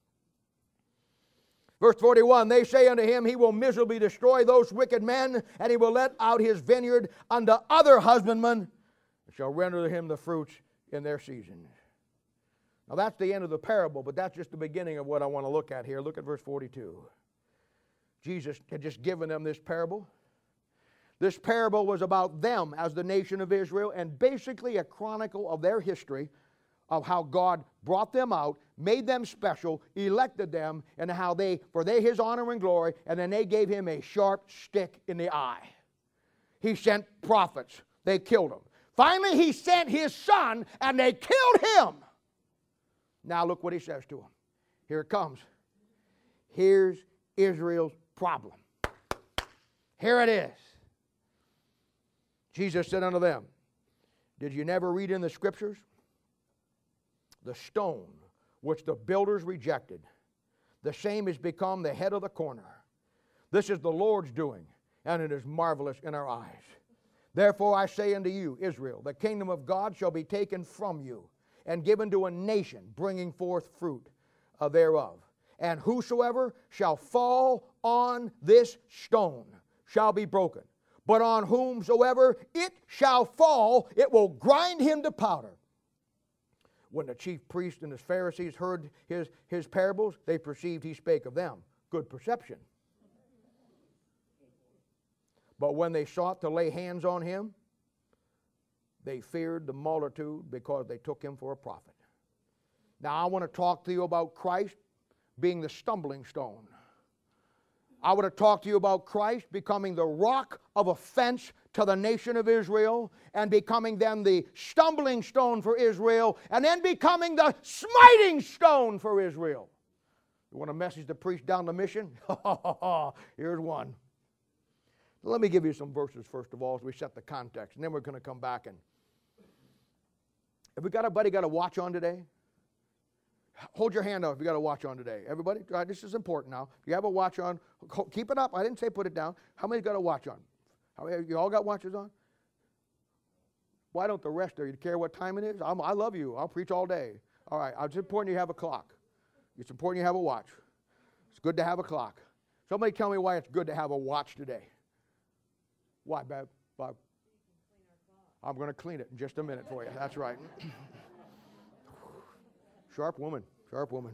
Verse forty-one, they say unto him, he will miserably destroy those wicked men, and he will let out his vineyard unto other husbandmen, and shall render him the fruits in their season. Now that's the end of the parable, but that's just the beginning of what I want to look at here. Look at verse forty-two. Jesus had just given them this parable. This parable was about them as the nation of Israel, and basically a chronicle of their history of how God brought them out, made them special, elected them, and how they, for they his honor and glory, and then they gave him a sharp stick in the eye. He sent prophets. They killed him. Finally, he sent his Son, and they killed him. Now look what he says to them. Here it comes. Here's Israel's problem. Here it is. Jesus said unto them, did you never read in the Scriptures? The stone which the builders rejected, the same is become the head of the corner. This is the Lord's doing, and it is marvelous in our eyes. Therefore I say unto you, Israel, the kingdom of God shall be taken from you, and given to a nation bringing forth fruit uh, thereof. And whosoever shall fall on this stone shall be broken. But on whomsoever it shall fall, it will grind him to powder. When the chief priests and the Pharisees heard his, his parables, they perceived he spake of them. Good perception. But when they sought to lay hands on him, they feared the multitude because they took him for a prophet. Now I want to talk to you about Christ being the stumbling stone. I want to talk to you about Christ becoming the rock of offense to the nation of Israel, and becoming then the stumbling stone for Israel, and then becoming the smiting stone for Israel. You want a message to preach down the mission? Here's one. Let me give you some verses first of all as we set the context, and then we're going to come back and... Have we got everybody got a watch on today? Hold your hand up if you got a watch on today. Everybody, all right, this is important now. If you have a watch on, keep it up. I didn't say put it down. How many got a watch on? How many, you all got watches on? Why don't the rest of you care what time it is? I'm, I love you. I'll preach all day. All right, it's important you have a clock. It's important you have a watch. It's good to have a clock. Somebody tell me why it's good to have a watch today. Why, Bob? Bob? I'm going to clean it in just a minute for you. That's right. Sharp woman. Sharp woman.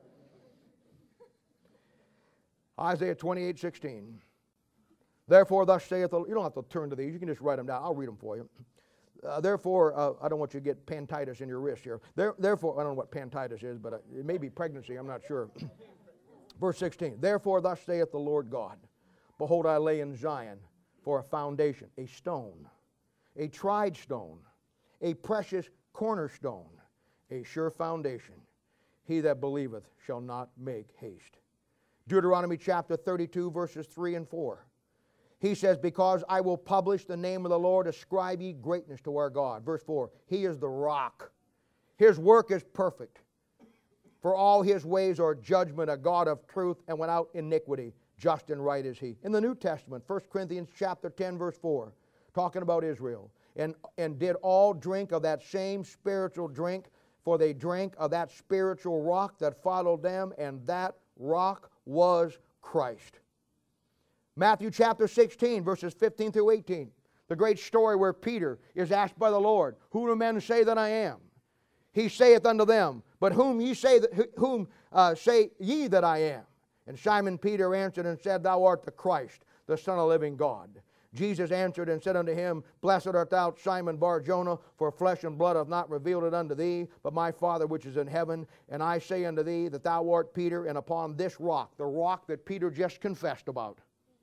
Isaiah twenty-eight sixteen. Therefore, thus saith the Lord. You don't have to turn to these. You can just write them down. I'll read them for you. Uh, therefore, uh, I don't want you to get pantitis in your wrist here. There, therefore, I don't know what pantitis is, but uh, it may be pregnancy. I'm not sure. Verse sixteen. Therefore, thus saith the Lord God. Behold, I lay in Zion for a foundation, a stone, a tried stone, a precious cornerstone, a sure foundation. He that believeth shall not make haste. Deuteronomy chapter thirty-two, verses three and four. He says, because I will publish the name of the Lord, ascribe ye greatness to our God. Verse four, He is the rock. His work is perfect. For all His ways are judgment, a God of truth, and without iniquity. Just and right is He. In the New Testament, First Corinthians chapter ten, verse four, talking about Israel. And, and did all drink of that same spiritual drink, for they drank of that spiritual rock that followed them, and that rock was Christ. Matthew chapter sixteen, verses fifteen through eighteen. The great story where Peter is asked by the Lord, who do men say that I am? He saith unto them, but whom ye say that, whom uh, say ye that I am? And Simon Peter answered and said, Thou art the Christ, the Son of the living God. Jesus answered and said unto him, Blessed art thou, Simon Bar-Jonah, for flesh and blood hath not revealed it unto thee, but my Father which is in heaven. And I say unto thee that thou art Peter, and upon this rock, the rock that Peter just confessed about.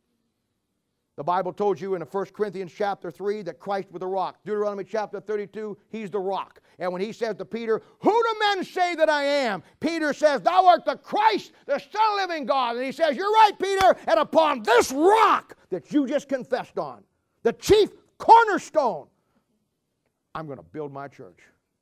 The Bible told you in First Corinthians chapter three that Christ was the rock. Deuteronomy chapter thirty-two, He's the rock. And when He says to Peter, who do men say that I am? Peter says, Thou art the Christ, the Son of the living God. And he says, You're right, Peter, and upon this rock that you just confessed on, the chief cornerstone, I'm going to build my church.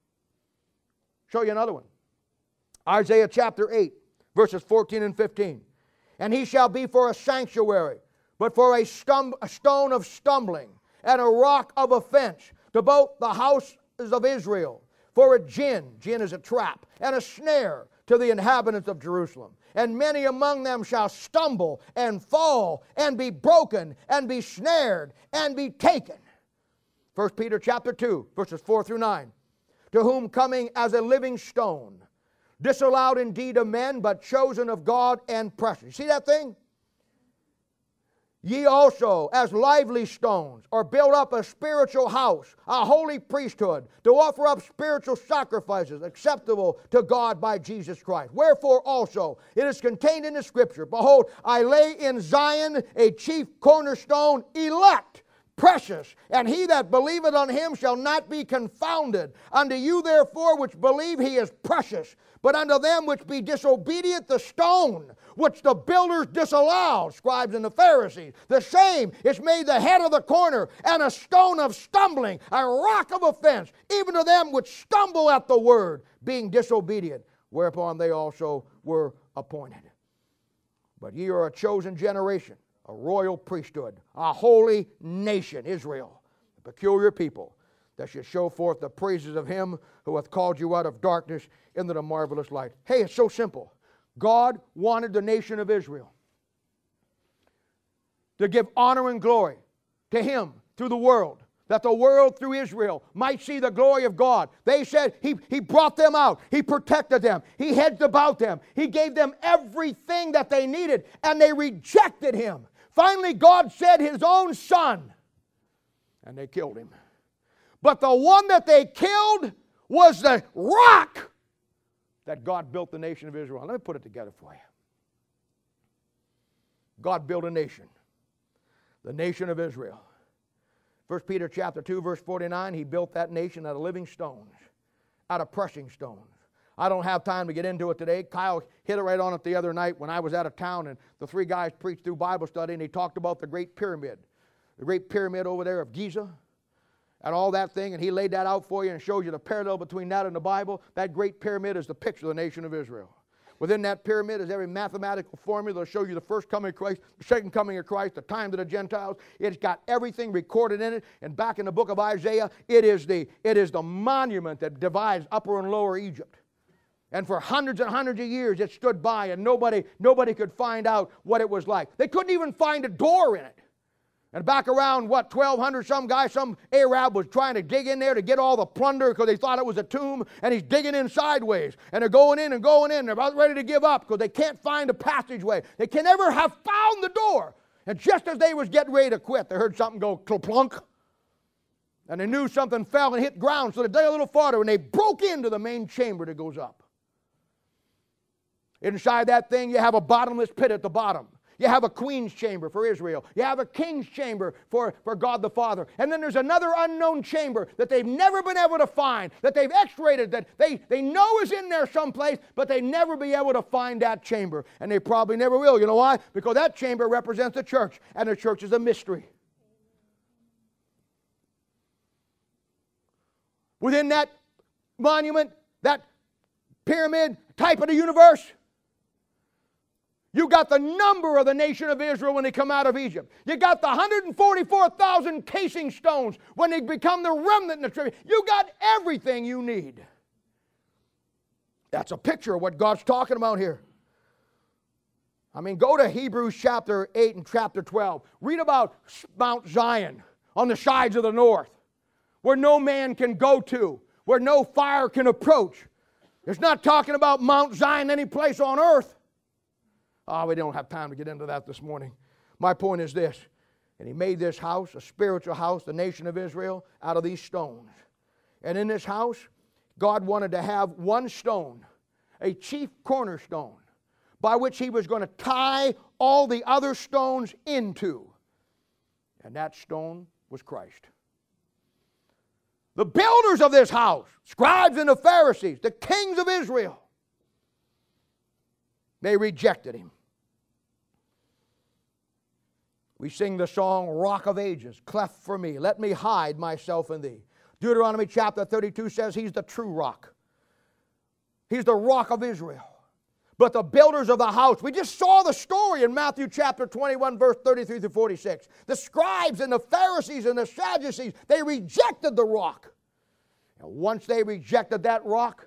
Show you another one. Isaiah chapter eight, verses fourteen and fifteen. And he shall be for a sanctuary, but for a, stum- a stone of stumbling, and a rock of offense, to both the houses of Israel, for a gin, gin is a trap, and a snare to the inhabitants of Jerusalem. And many among them shall stumble, and fall, and be broken, and be snared, and be taken. First Peter chapter two, verses four through nine. To whom coming as a living stone, disallowed indeed of men, but chosen of God and precious. You see that thing? Ye also, as lively stones, are built up a spiritual house, a holy priesthood, to offer up spiritual sacrifices acceptable to God by Jesus Christ. Wherefore also it is contained in the Scripture, Behold, I lay in Zion a chief cornerstone, elect, precious, and he that believeth on Him shall not be confounded. Unto you therefore which believe He is precious, but unto them which be disobedient the stone, which the builders disallowed, scribes and the Pharisees, the same is made the head of the corner, and a stone of stumbling, a rock of offense, even to them which stumble at the word, being disobedient, whereupon they also were appointed. But ye are a chosen generation, a royal priesthood, a holy nation, Israel, a peculiar people, that should show forth the praises of Him who hath called you out of darkness into the marvelous light. Hey, it's so simple. God wanted the nation of Israel to give honor and glory to Him through the world, that the world through Israel might see the glory of God. They said He, he brought them out. He protected them. He hedged about them. He gave them everything that they needed, and they rejected Him. Finally, God sent His own Son, and they killed Him. But the one that they killed was the rock that God built the nation of Israel. Let me put it together for you. God built a nation, the nation of Israel. First Peter chapter two, verse forty-nine, He built that nation out of living stones, out of pressing stones. I don't have time to get into it today. Kyle hit it right on it the other night when I was out of town, and the three guys preached through Bible study, and he talked about the Great Pyramid, the Great Pyramid over there of Giza, and all that thing, and he laid that out for you and showed you the parallel between that and the Bible. That Great Pyramid is the picture of the nation of Israel. Within that pyramid is every mathematical formula to show you the first coming of Christ, the second coming of Christ, the times of the Gentiles. It's got everything recorded in it. And back in the book of Isaiah, it is the, it is the monument that divides Upper and Lower Egypt. And for hundreds and hundreds of years it stood by, and nobody, nobody could find out what it was like. They couldn't even find a door in it. And back around, what, twelve hundred, some guy, some Arab was trying to dig in there to get all the plunder because they thought it was a tomb, and he's digging in sideways. And they're going in and going in. They're about ready to give up because they can't find a passageway. They can never have found the door. And just as they was getting ready to quit, they heard something go plunk. And they knew something fell and hit the ground, so they dug a little farther, and they broke into the main chamber that goes up. Inside that thing, you have a bottomless pit at the bottom. You have a queen's chamber for Israel. You have a king's chamber for, for God the Father. And then there's another unknown chamber that they've never been able to find, that they've X-rated, that they, they know is in there someplace, but they never be able to find that chamber. And they probably never will. You know why? Because that chamber represents the church, and the church is a mystery. Within that monument, that pyramid type of the universe, you got the number of the nation of Israel when they come out of Egypt. You got the one hundred forty-four thousand casing stones when they become the remnant in the tribute. You got everything you need. That's a picture of what God's talking about here. I mean, go to Hebrews chapter eight and chapter twelve. Read about Mount Zion on the sides of the north, where no man can go to, where no fire can approach. It's not talking about Mount Zion any place on earth. Oh, we don't have time to get into that this morning. My point is this. And he made this house, a spiritual house, the nation of Israel, out of these stones. And in this house, God wanted to have one stone, a chief cornerstone, by which he was going to tie all the other stones into. And that stone was Christ. The builders of this house, scribes and the Pharisees, the kings of Israel, they rejected him. We sing the song, Rock of Ages, cleft for me, let me hide myself in thee. Deuteronomy chapter thirty-two says he's the true rock. He's the rock of Israel. But the builders of the house, we just saw the story in Matthew chapter twenty-one, verse thirty-three through forty-six. The scribes and the Pharisees and the Sadducees, they rejected the rock. And once they rejected that rock,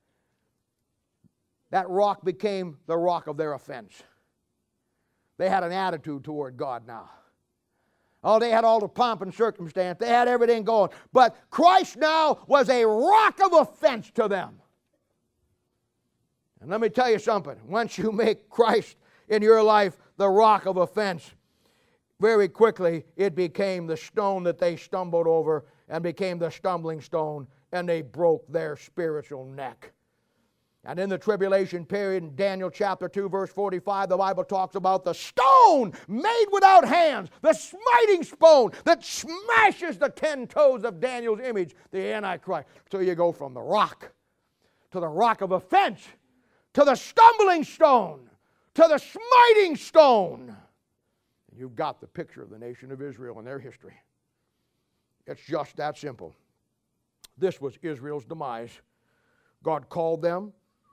that rock became the rock of their offense. They had an attitude toward God now. Oh, they had all the pomp and circumstance. They had everything going. But Christ now was a rock of offense to them. And let me tell you something. Once you make Christ in your life the rock of offense, very quickly it became the stone that they stumbled over and became the stumbling stone, and they broke their spiritual neck. And in the tribulation period, in Daniel chapter two, verse forty-five, the Bible talks about the stone made without hands, the smiting stone that smashes the ten toes of Daniel's image, the Antichrist. So you go from the rock to the rock of offense, to the stumbling stone, to the smiting stone. And you've got the picture of the nation of Israel and their history. It's just that simple. This was Israel's demise. God called them,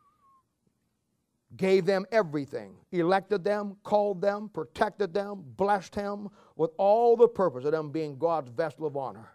gave them everything, elected them, called them, protected them, blessed them, with all the purpose of them being God's vessel of honor.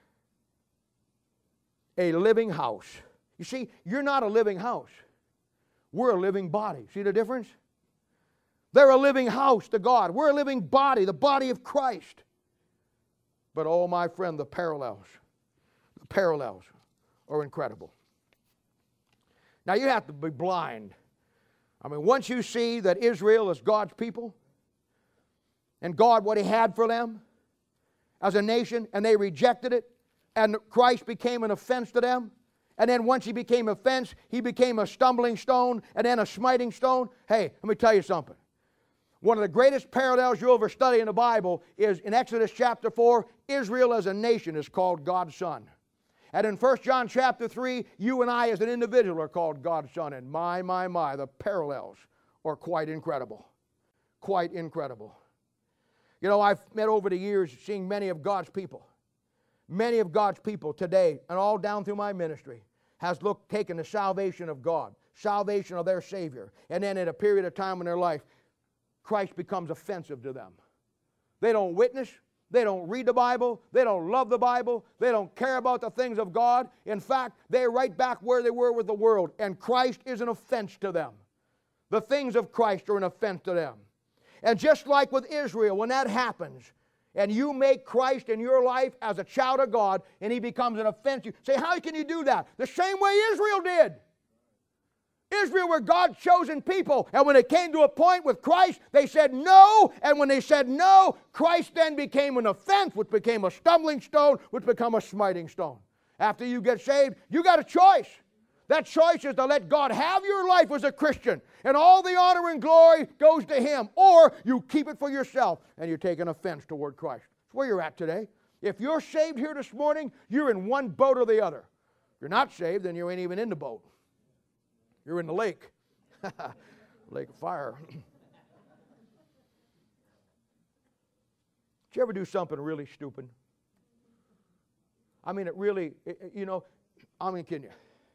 A living house. You see, you're not a living house. We're a living body. See the difference? They're a living house to God. We're a living body, the body of Christ. But oh, my friend, the parallels, the parallels are incredible. Now, you have to be blind. I mean, once you see that Israel is God's people, and God, what He had for them as a nation, and they rejected it, and Christ became an offense to them, and then once He became offense, He became a stumbling stone, and then a smiting stone. Hey, let me tell you something. One of the greatest parallels you'll ever study in the Bible is in Exodus chapter four, Israel as a nation is called God's son. And in First John chapter three, you and I as an individual are called God's son. And my, my, my, the parallels are quite incredible. Quite incredible. You know, I've met over the years seeing many of God's people. Many of God's people today, and all down through my ministry, has looked, taken the salvation of God, salvation of their Savior, and then in a period of time in their life, Christ becomes offensive to them. They don't witness. They don't read the Bible. They don't love the Bible. They don't care about the things of God. In fact, they're right back where they were with the world, and Christ is an offense to them. The things of Christ are an offense to them. And just like with Israel, when that happens, and you make Christ in your life as a child of God, and He becomes an offense to you, say, how can you do that? The same way Israel did. Israel were God's chosen people, and when it came to a point with Christ, they said no, and when they said no, Christ then became an offense, which became a stumbling stone, which became a smiting stone. After you get saved, you got a choice. That choice is to let God have your life as a Christian, and all the honor and glory goes to Him, or you keep it for yourself and you're taking offense toward Christ. That's where you're at today. If you're saved here this morning, you're in one boat or the other. If you're not saved, then you ain't even in the boat. You're in the lake. Lake of fire. Did you ever do something really stupid? I mean, it really, it, you know, I mean, can you?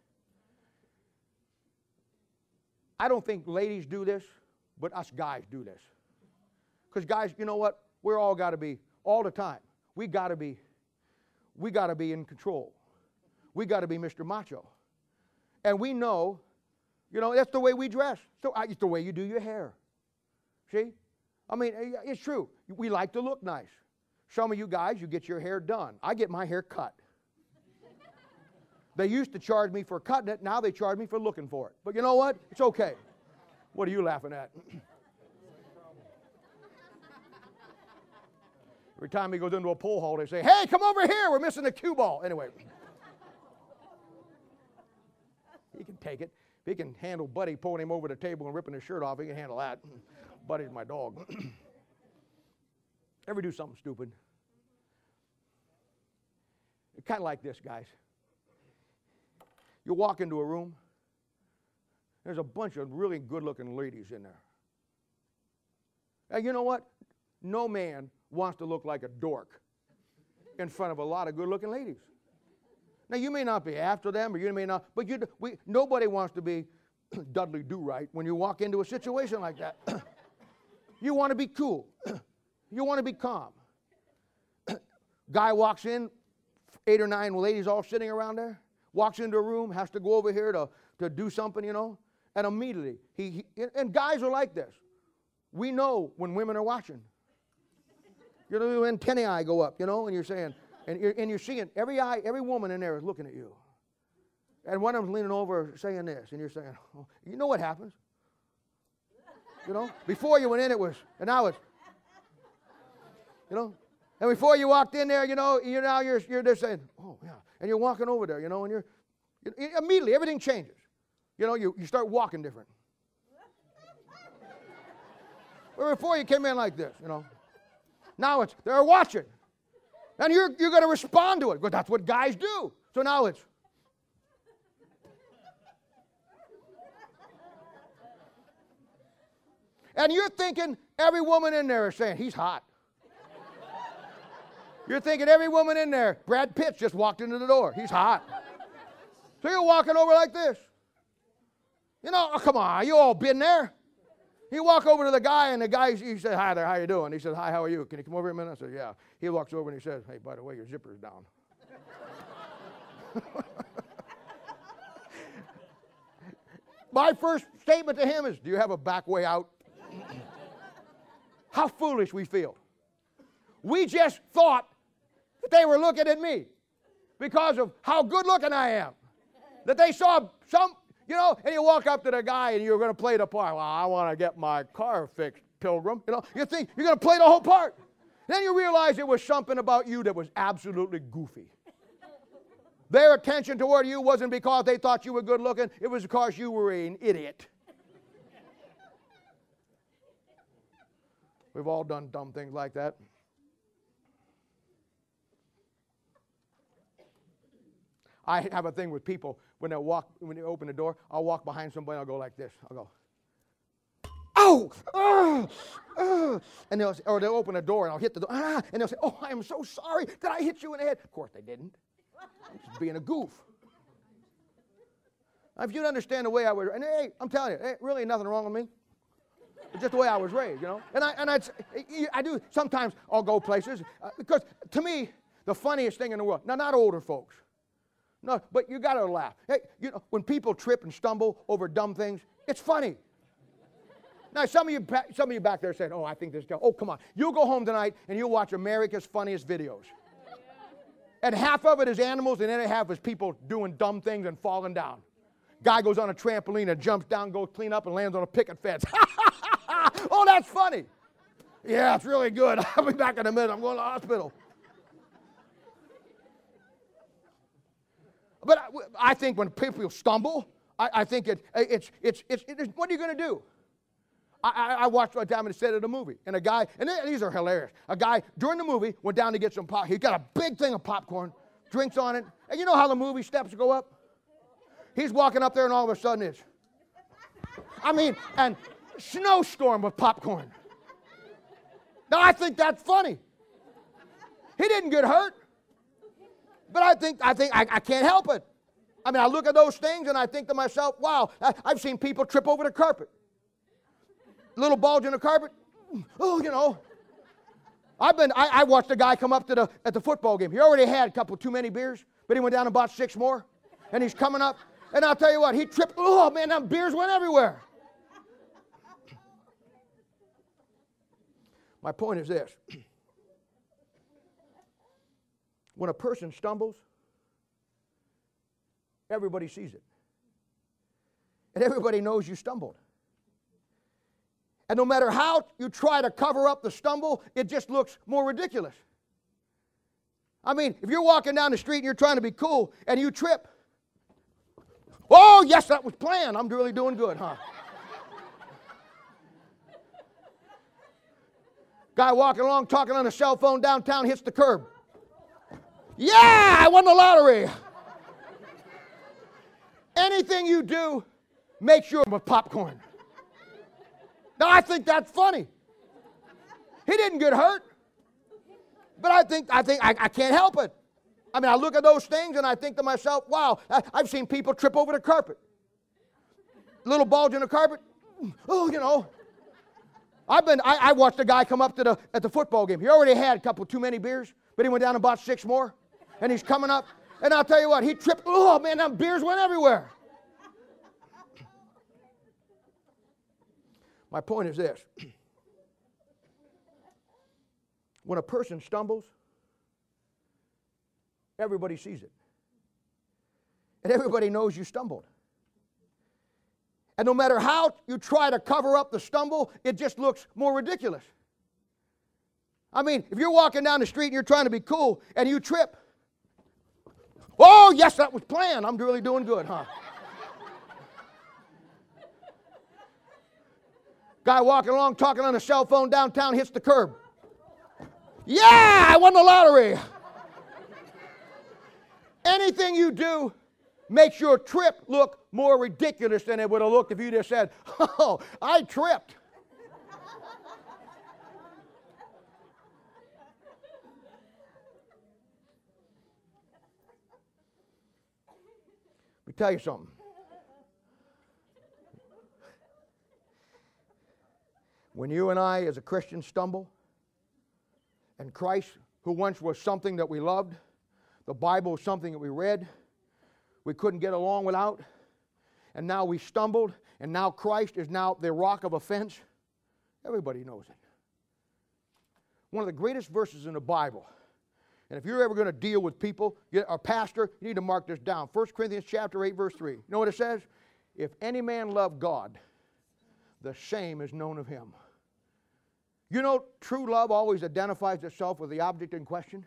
I don't think ladies do this, but us guys do this. Because guys, you know what? We're all got to be, all the time, we got to be, we got to be in control. We got to be Mister Macho. And we know, you know, that's the way we dress. So it's the way you do your hair. See? I mean, it's true. We like to look nice. Some of you guys, you get your hair done. I get my hair cut. They used to charge me for cutting it. Now they charge me for looking for it. But you know what? It's okay. What are you laughing at? Every time he goes into a pool hall, they say, hey, come over here. We're missing the cue ball. Anyway. He can take it. If he can handle Buddy pulling him over the table and ripping his shirt off, he can handle that. Buddy's my dog. Ever do something stupid? It's kind of like this, guys. You walk into a room, there's a bunch of really good-looking ladies in there. And you know what? No man wants to look like a dork in front of a lot of good-looking ladies. Now, you may not be after them, or you may not, but you, we, nobody wants to be Dudley Do-Right when you walk into a situation like that. You want to be cool. You want to be calm. Guy walks in, eight or nine ladies all sitting around there, walks into a room, has to go over here to, to do something, you know, and immediately, he, he and guys are like this. We know when women are watching. You know, the antennae go up, you know, and you're saying, and you're, and you're seeing every eye, every woman in there is looking at you. And one of them's leaning over saying this, and you're saying, oh, you know what happens? You know, before you went in, it was, and now it's, you know, and before you walked in there, you know, you now you're you're there saying, oh yeah, and you're walking over there, you know, and you're, you, immediately everything changes. You know, you, you start walking different. Where before you came in like this, you know. Now it's, they're watching. And you're, you're going to respond to it, because that's what guys do. So now it's, and you're thinking every woman in there is saying, he's hot. You're thinking every woman in there, Brad Pitt just walked into the door. He's hot. So you're walking over like this. You know, oh, come on, you all been there. You walk over to the guy, and the guy, he said, hi there, how you doing? He said, hi, how are you? Can you come over here a minute? I said, yeah. He walks over and he says, hey, by the way, your zipper's down. My first statement to him is, do you have a back way out? How foolish we feel. We just thought that they were looking at me because of how good looking I am. That they saw some, you know, and you walk up to the guy and you're going to play the part. Well, I want to get my car fixed, pilgrim. You know, you think you're going to play the whole part. Then you realize it was something about you that was absolutely goofy. Their attention toward you wasn't because they thought you were good looking. It was because you were an idiot. We've all done dumb things like that. I have a thing with people when they walk, when they open the door, I'll walk behind somebody and I'll go like this. I'll go, oh, oh, oh. And they'll say, or they'll open the door and I'll hit the door, ah, and they'll say, oh, I am so sorry that I hit you in the head. Of course they didn't. I'm just being a goof. Now, if you'd understand the way I was, and hey, I'm telling you, there ain't really nothing wrong with me. It's just the way I was raised, you know. And I and I'd, I do sometimes I'll go places uh, because to me the funniest thing in the world. Now, not older folks. No, but you got to laugh. Hey, you know, when people trip and stumble over dumb things, it's funny. Now, some of you, some of you back there saying, "Oh, I think this guy." Oh, come on! You'll go home tonight and you'll watch America's Funniest Videos, and half of it is animals, and the other half is people doing dumb things and falling down. Guy goes on a trampoline and jumps down, goes clean up, and lands on a picket fence. Oh, that's funny. Yeah, it's really good. I'll be back in a minute. I'm going to the hospital. But I, I think when people stumble, I, I think it, it's, it's, it's, it's, what are you going to do? I, I, I watched one time and said at a movie, and a guy, and these are hilarious. A guy during the movie went down to get some pop. He got a big thing of popcorn, drinks on it, and you know how the movie steps go up? He's walking up there, and all of a sudden it's, I mean, and snowstorm with popcorn. Now I think that's funny. He didn't get hurt, but I think I think I, I can't help it. I mean, I look at those things and I think to myself, wow, I, I've seen people trip over the carpet. Little bulge in the carpet, oh, you know. I've been, I, I watched a guy come up to the, at the football game. He already had a couple too many beers, but he went down and bought six more. And he's coming up, and I'll tell you what, he tripped, oh man, them beers went everywhere. My point is this. When a person stumbles, everybody sees it. And everybody knows you stumbled. And no matter how you try to cover up the stumble, it just looks more ridiculous. I mean, if you're walking down the street and you're trying to be cool and you trip, oh, yes, that was planned. I'm really doing good, huh? Guy walking along, talking on a cell phone downtown, hits the curb. Yeah, I won the lottery. Anything you do, make sure with popcorn. Now, I think that's funny. He didn't get hurt, but I think I think I, I can't help it. I mean, I look at those things and I think to myself, wow, I, I've seen people trip over the carpet. Little bulge in the carpet, oh, you know. I've been, I, I watched a guy come up to the, at the football game. He already had a couple too many beers, but he went down and bought six more. And he's coming up, and I'll tell you what, he tripped, oh man, them beers went everywhere. My point is this. When a person stumbles, everybody sees it. And everybody knows you stumbled. And no matter how you try to cover up the stumble, it just looks more ridiculous. I mean, if you're walking down the street and you're trying to be cool and you trip, oh, yes, that was planned. I'm really doing good, huh? Guy walking along, talking on a cell phone downtown, hits the curb. Yeah, I won the lottery. Anything you do makes your trip look more ridiculous than it would have looked if you just said, oh, I tripped. Let me tell you something. When you and I as a Christian stumble, and Christ, who once was something that we loved, the Bible was something that we read, we couldn't get along without, and now we stumbled, and now Christ is now the rock of offense, everybody knows it. One of the greatest verses in the Bible, and if you're ever going to deal with people, a pastor, you need to mark this down. First Corinthians chapter eight, verse three. You know what it says? If any man love God, the same is known of him. You know, true love always identifies itself with the object in question.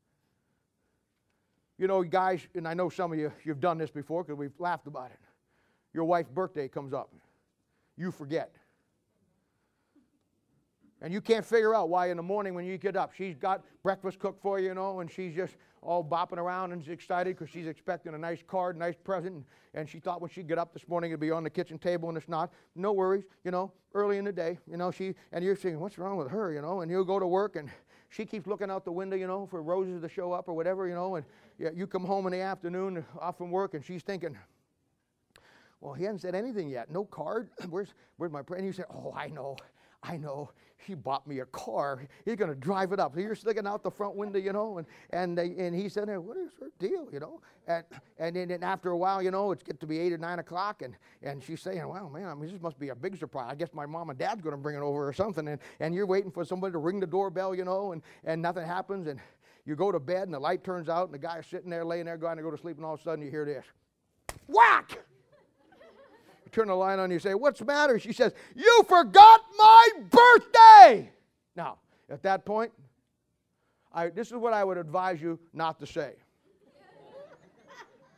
You know, guys, and I know some of you, you've done this before because we've laughed about it. Your wife's birthday comes up. You forget. And you can't figure out why in the morning when you get up, she's got breakfast cooked for you, you know, and she's just all bopping around and she's excited because she's expecting a nice card, nice present, and, and she thought when she'd get up this morning it'd be on the kitchen table, and it's not. No worries, you know, early in the day, you know, she, and you're saying, what's wrong with her, you know, and you go to work and she keeps looking out the window, you know, for roses to show up or whatever, you know, and yeah, you come home in the afternoon off from work and she's thinking, well, he hasn't said anything yet. No card? Where's, where's my present? And you say, oh, I know. I know, he bought me a car. He's going to drive it up. So you're sticking out the front window, you know, and and, they, and he said, what is her deal, you know? And and then, then after a while, you know, it's get to be eight or nine o'clock, and, and she's saying, well, man, I mean, this must be a big surprise. I guess my mom and dad's going to bring it over or something, and, and you're waiting for somebody to ring the doorbell, you know, and, and nothing happens, and you go to bed, and the light turns out, and the guy's sitting there, laying there, going to go to sleep, and all of a sudden you hear this. Whack! Turn the light on and you say, what's the matter? She says, you forgot my birthday. Now, at that point, I, this is what I would advise you not to say.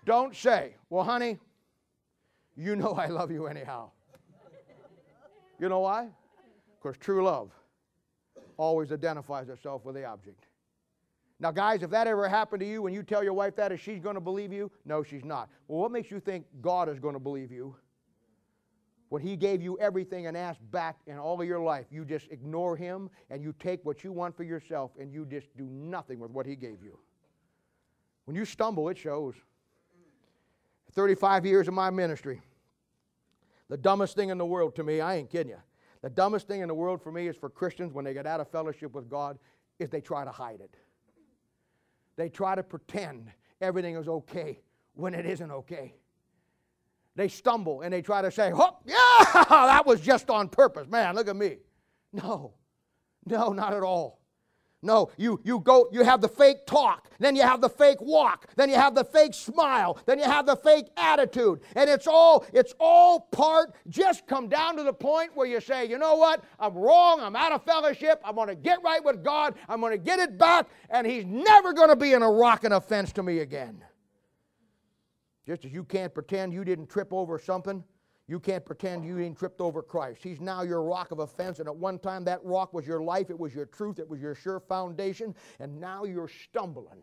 Don't say, well, honey, you know I love you anyhow. You know why? Because true love always identifies itself with the object. Now, guys, if that ever happened to you and you tell your wife that, is she going to believe you? No, she's not. Well, what makes you think God is going to believe you? When He gave you everything and asked back in all of your life, you just ignore Him and you take what you want for yourself and you just do nothing with what He gave you. When you stumble, it shows. thirty-five years of my ministry, the dumbest thing in the world to me, I ain't kidding you, the dumbest thing in the world for me is for Christians when they get out of fellowship with God is they try to hide it. They try to pretend everything is okay when it isn't okay. They stumble and they try to say, oh, yeah, that was just on purpose. Man, look at me. No, no, not at all. No, you, you go, you have the fake talk, then you have the fake walk, then you have the fake smile, then you have the fake attitude. And it's all, it's all part, just come down to the point where you say, you know what, I'm wrong, I'm out of fellowship, I'm going to get right with God, I'm going to get it back, and He's never going to be in a rock and offense to me again. Just as you can't pretend you didn't trip over something, you can't pretend you ain't tripped over Christ. He's now your rock of offense, and at one time that rock was your life, it was your truth, it was your sure foundation, and now you're stumbling.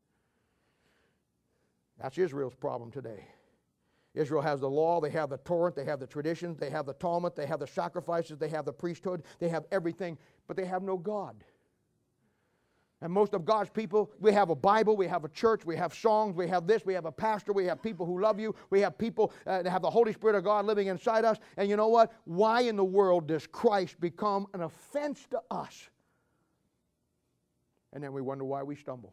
That's Israel's problem today. Israel has the law, they have the Torah, they have the traditions, they have the Talmud, they have the sacrifices, they have the priesthood, they have everything, but they have no God. And most of God's people, we have a Bible, we have a church, we have songs, we have this, we have a pastor, we have people who love you, we have people uh, that have the Holy Spirit of God living inside us. And you know what? Why in the world does Christ become an offense to us? And then we wonder why we stumble.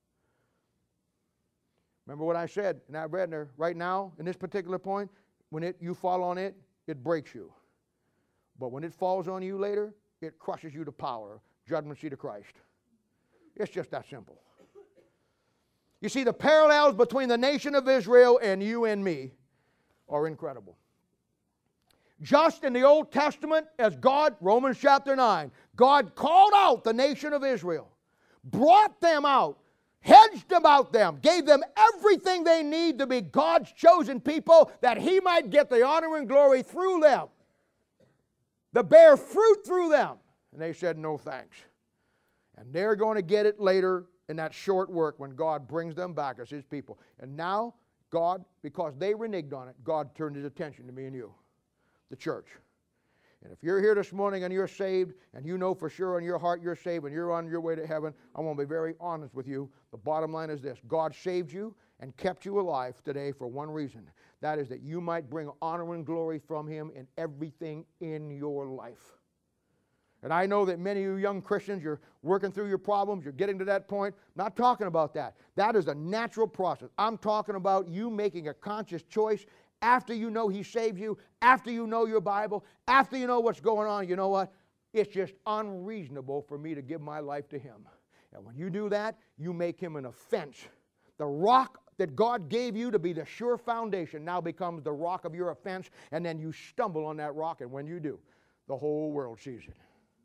Remember what I said, and I've read there, right now, in this particular point, when it, you fall on it, it breaks you. But when it falls on you later, it crushes you to power, judgment seat of Christ. It's just that simple. You see, the parallels between the nation of Israel and you and me are incredible. Just in the Old Testament, as God, Romans chapter nine, God called out the nation of Israel, brought them out, hedged about them, gave them everything they need to be God's chosen people, that He might get the honor and glory through them, to bear fruit through them. And they said, no thanks. And they're going to get it later in that short work when God brings them back as His people. And now, God, because they reneged on it, God turned His attention to me and you, the church. And if you're here this morning and you're saved, and you know for sure in your heart you're saved and you're on your way to heaven, I want to be very honest with you. The bottom line is this: God saved you and kept you alive today for one reason. That is that you might bring honor and glory from Him in everything in your life. And I know that many of you young Christians, you're working through your problems, you're getting to that point. I'm not talking about that. That is a natural process. I'm talking about you making a conscious choice after you know He saved you, after you know your Bible, after you know what's going on. You know what? It's just unreasonable for me to give my life to Him. And when you do that, you make Him an offense. The rock that God gave you to be the sure foundation now becomes the rock of your offense, and then you stumble on that rock, and when you do, the whole world sees it.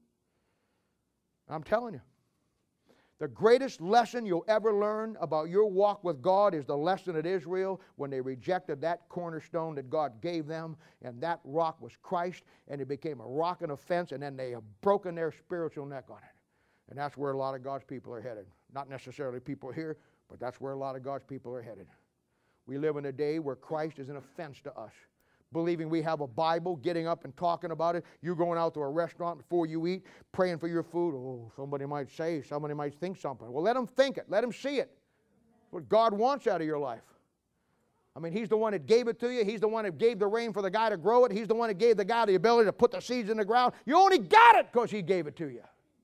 I'm telling you, the greatest lesson you'll ever learn about your walk with God is the lesson at Israel when they rejected that cornerstone that God gave them, and that rock was Christ, and it became a rock and offense, and then they have broken their spiritual neck on it. And that's where a lot of God's people are headed. Not necessarily people here, but that's where a lot of God's people are headed. We live in a day where Christ is an offense to us. Believing we have a Bible, getting up and talking about it. You going out to a restaurant before you eat, praying for your food. Oh, somebody might say, somebody might think something. Well, let them think it. Let them see it. What God wants out of your life. I mean, He's the one that gave it to you. He's the one that gave the rain for the guy to grow it. He's the one that gave the guy the ability to put the seeds in the ground. You only got it because He gave it to you.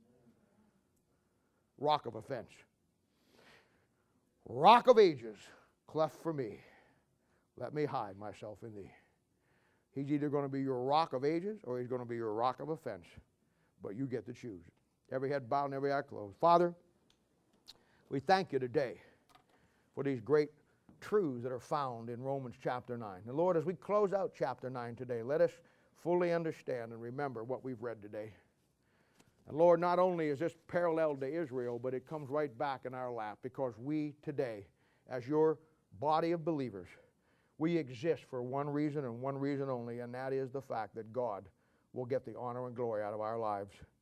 Rock of offense. Rock of ages, cleft for me. Let me hide myself in Thee. He's either going to be your rock of ages or He's going to be your rock of offense. But you get to choose. Every head bowed and every eye closed. Father, we thank You today for these great truths that are found in Romans chapter nine. And Lord, as we close out chapter nine today, let us fully understand and remember what we've read today. And Lord, not only is this parallel to Israel, but it comes right back in our lap because we today, as Your body of believers, we exist for one reason and one reason only, and that is the fact that God will get the honor and glory out of our lives.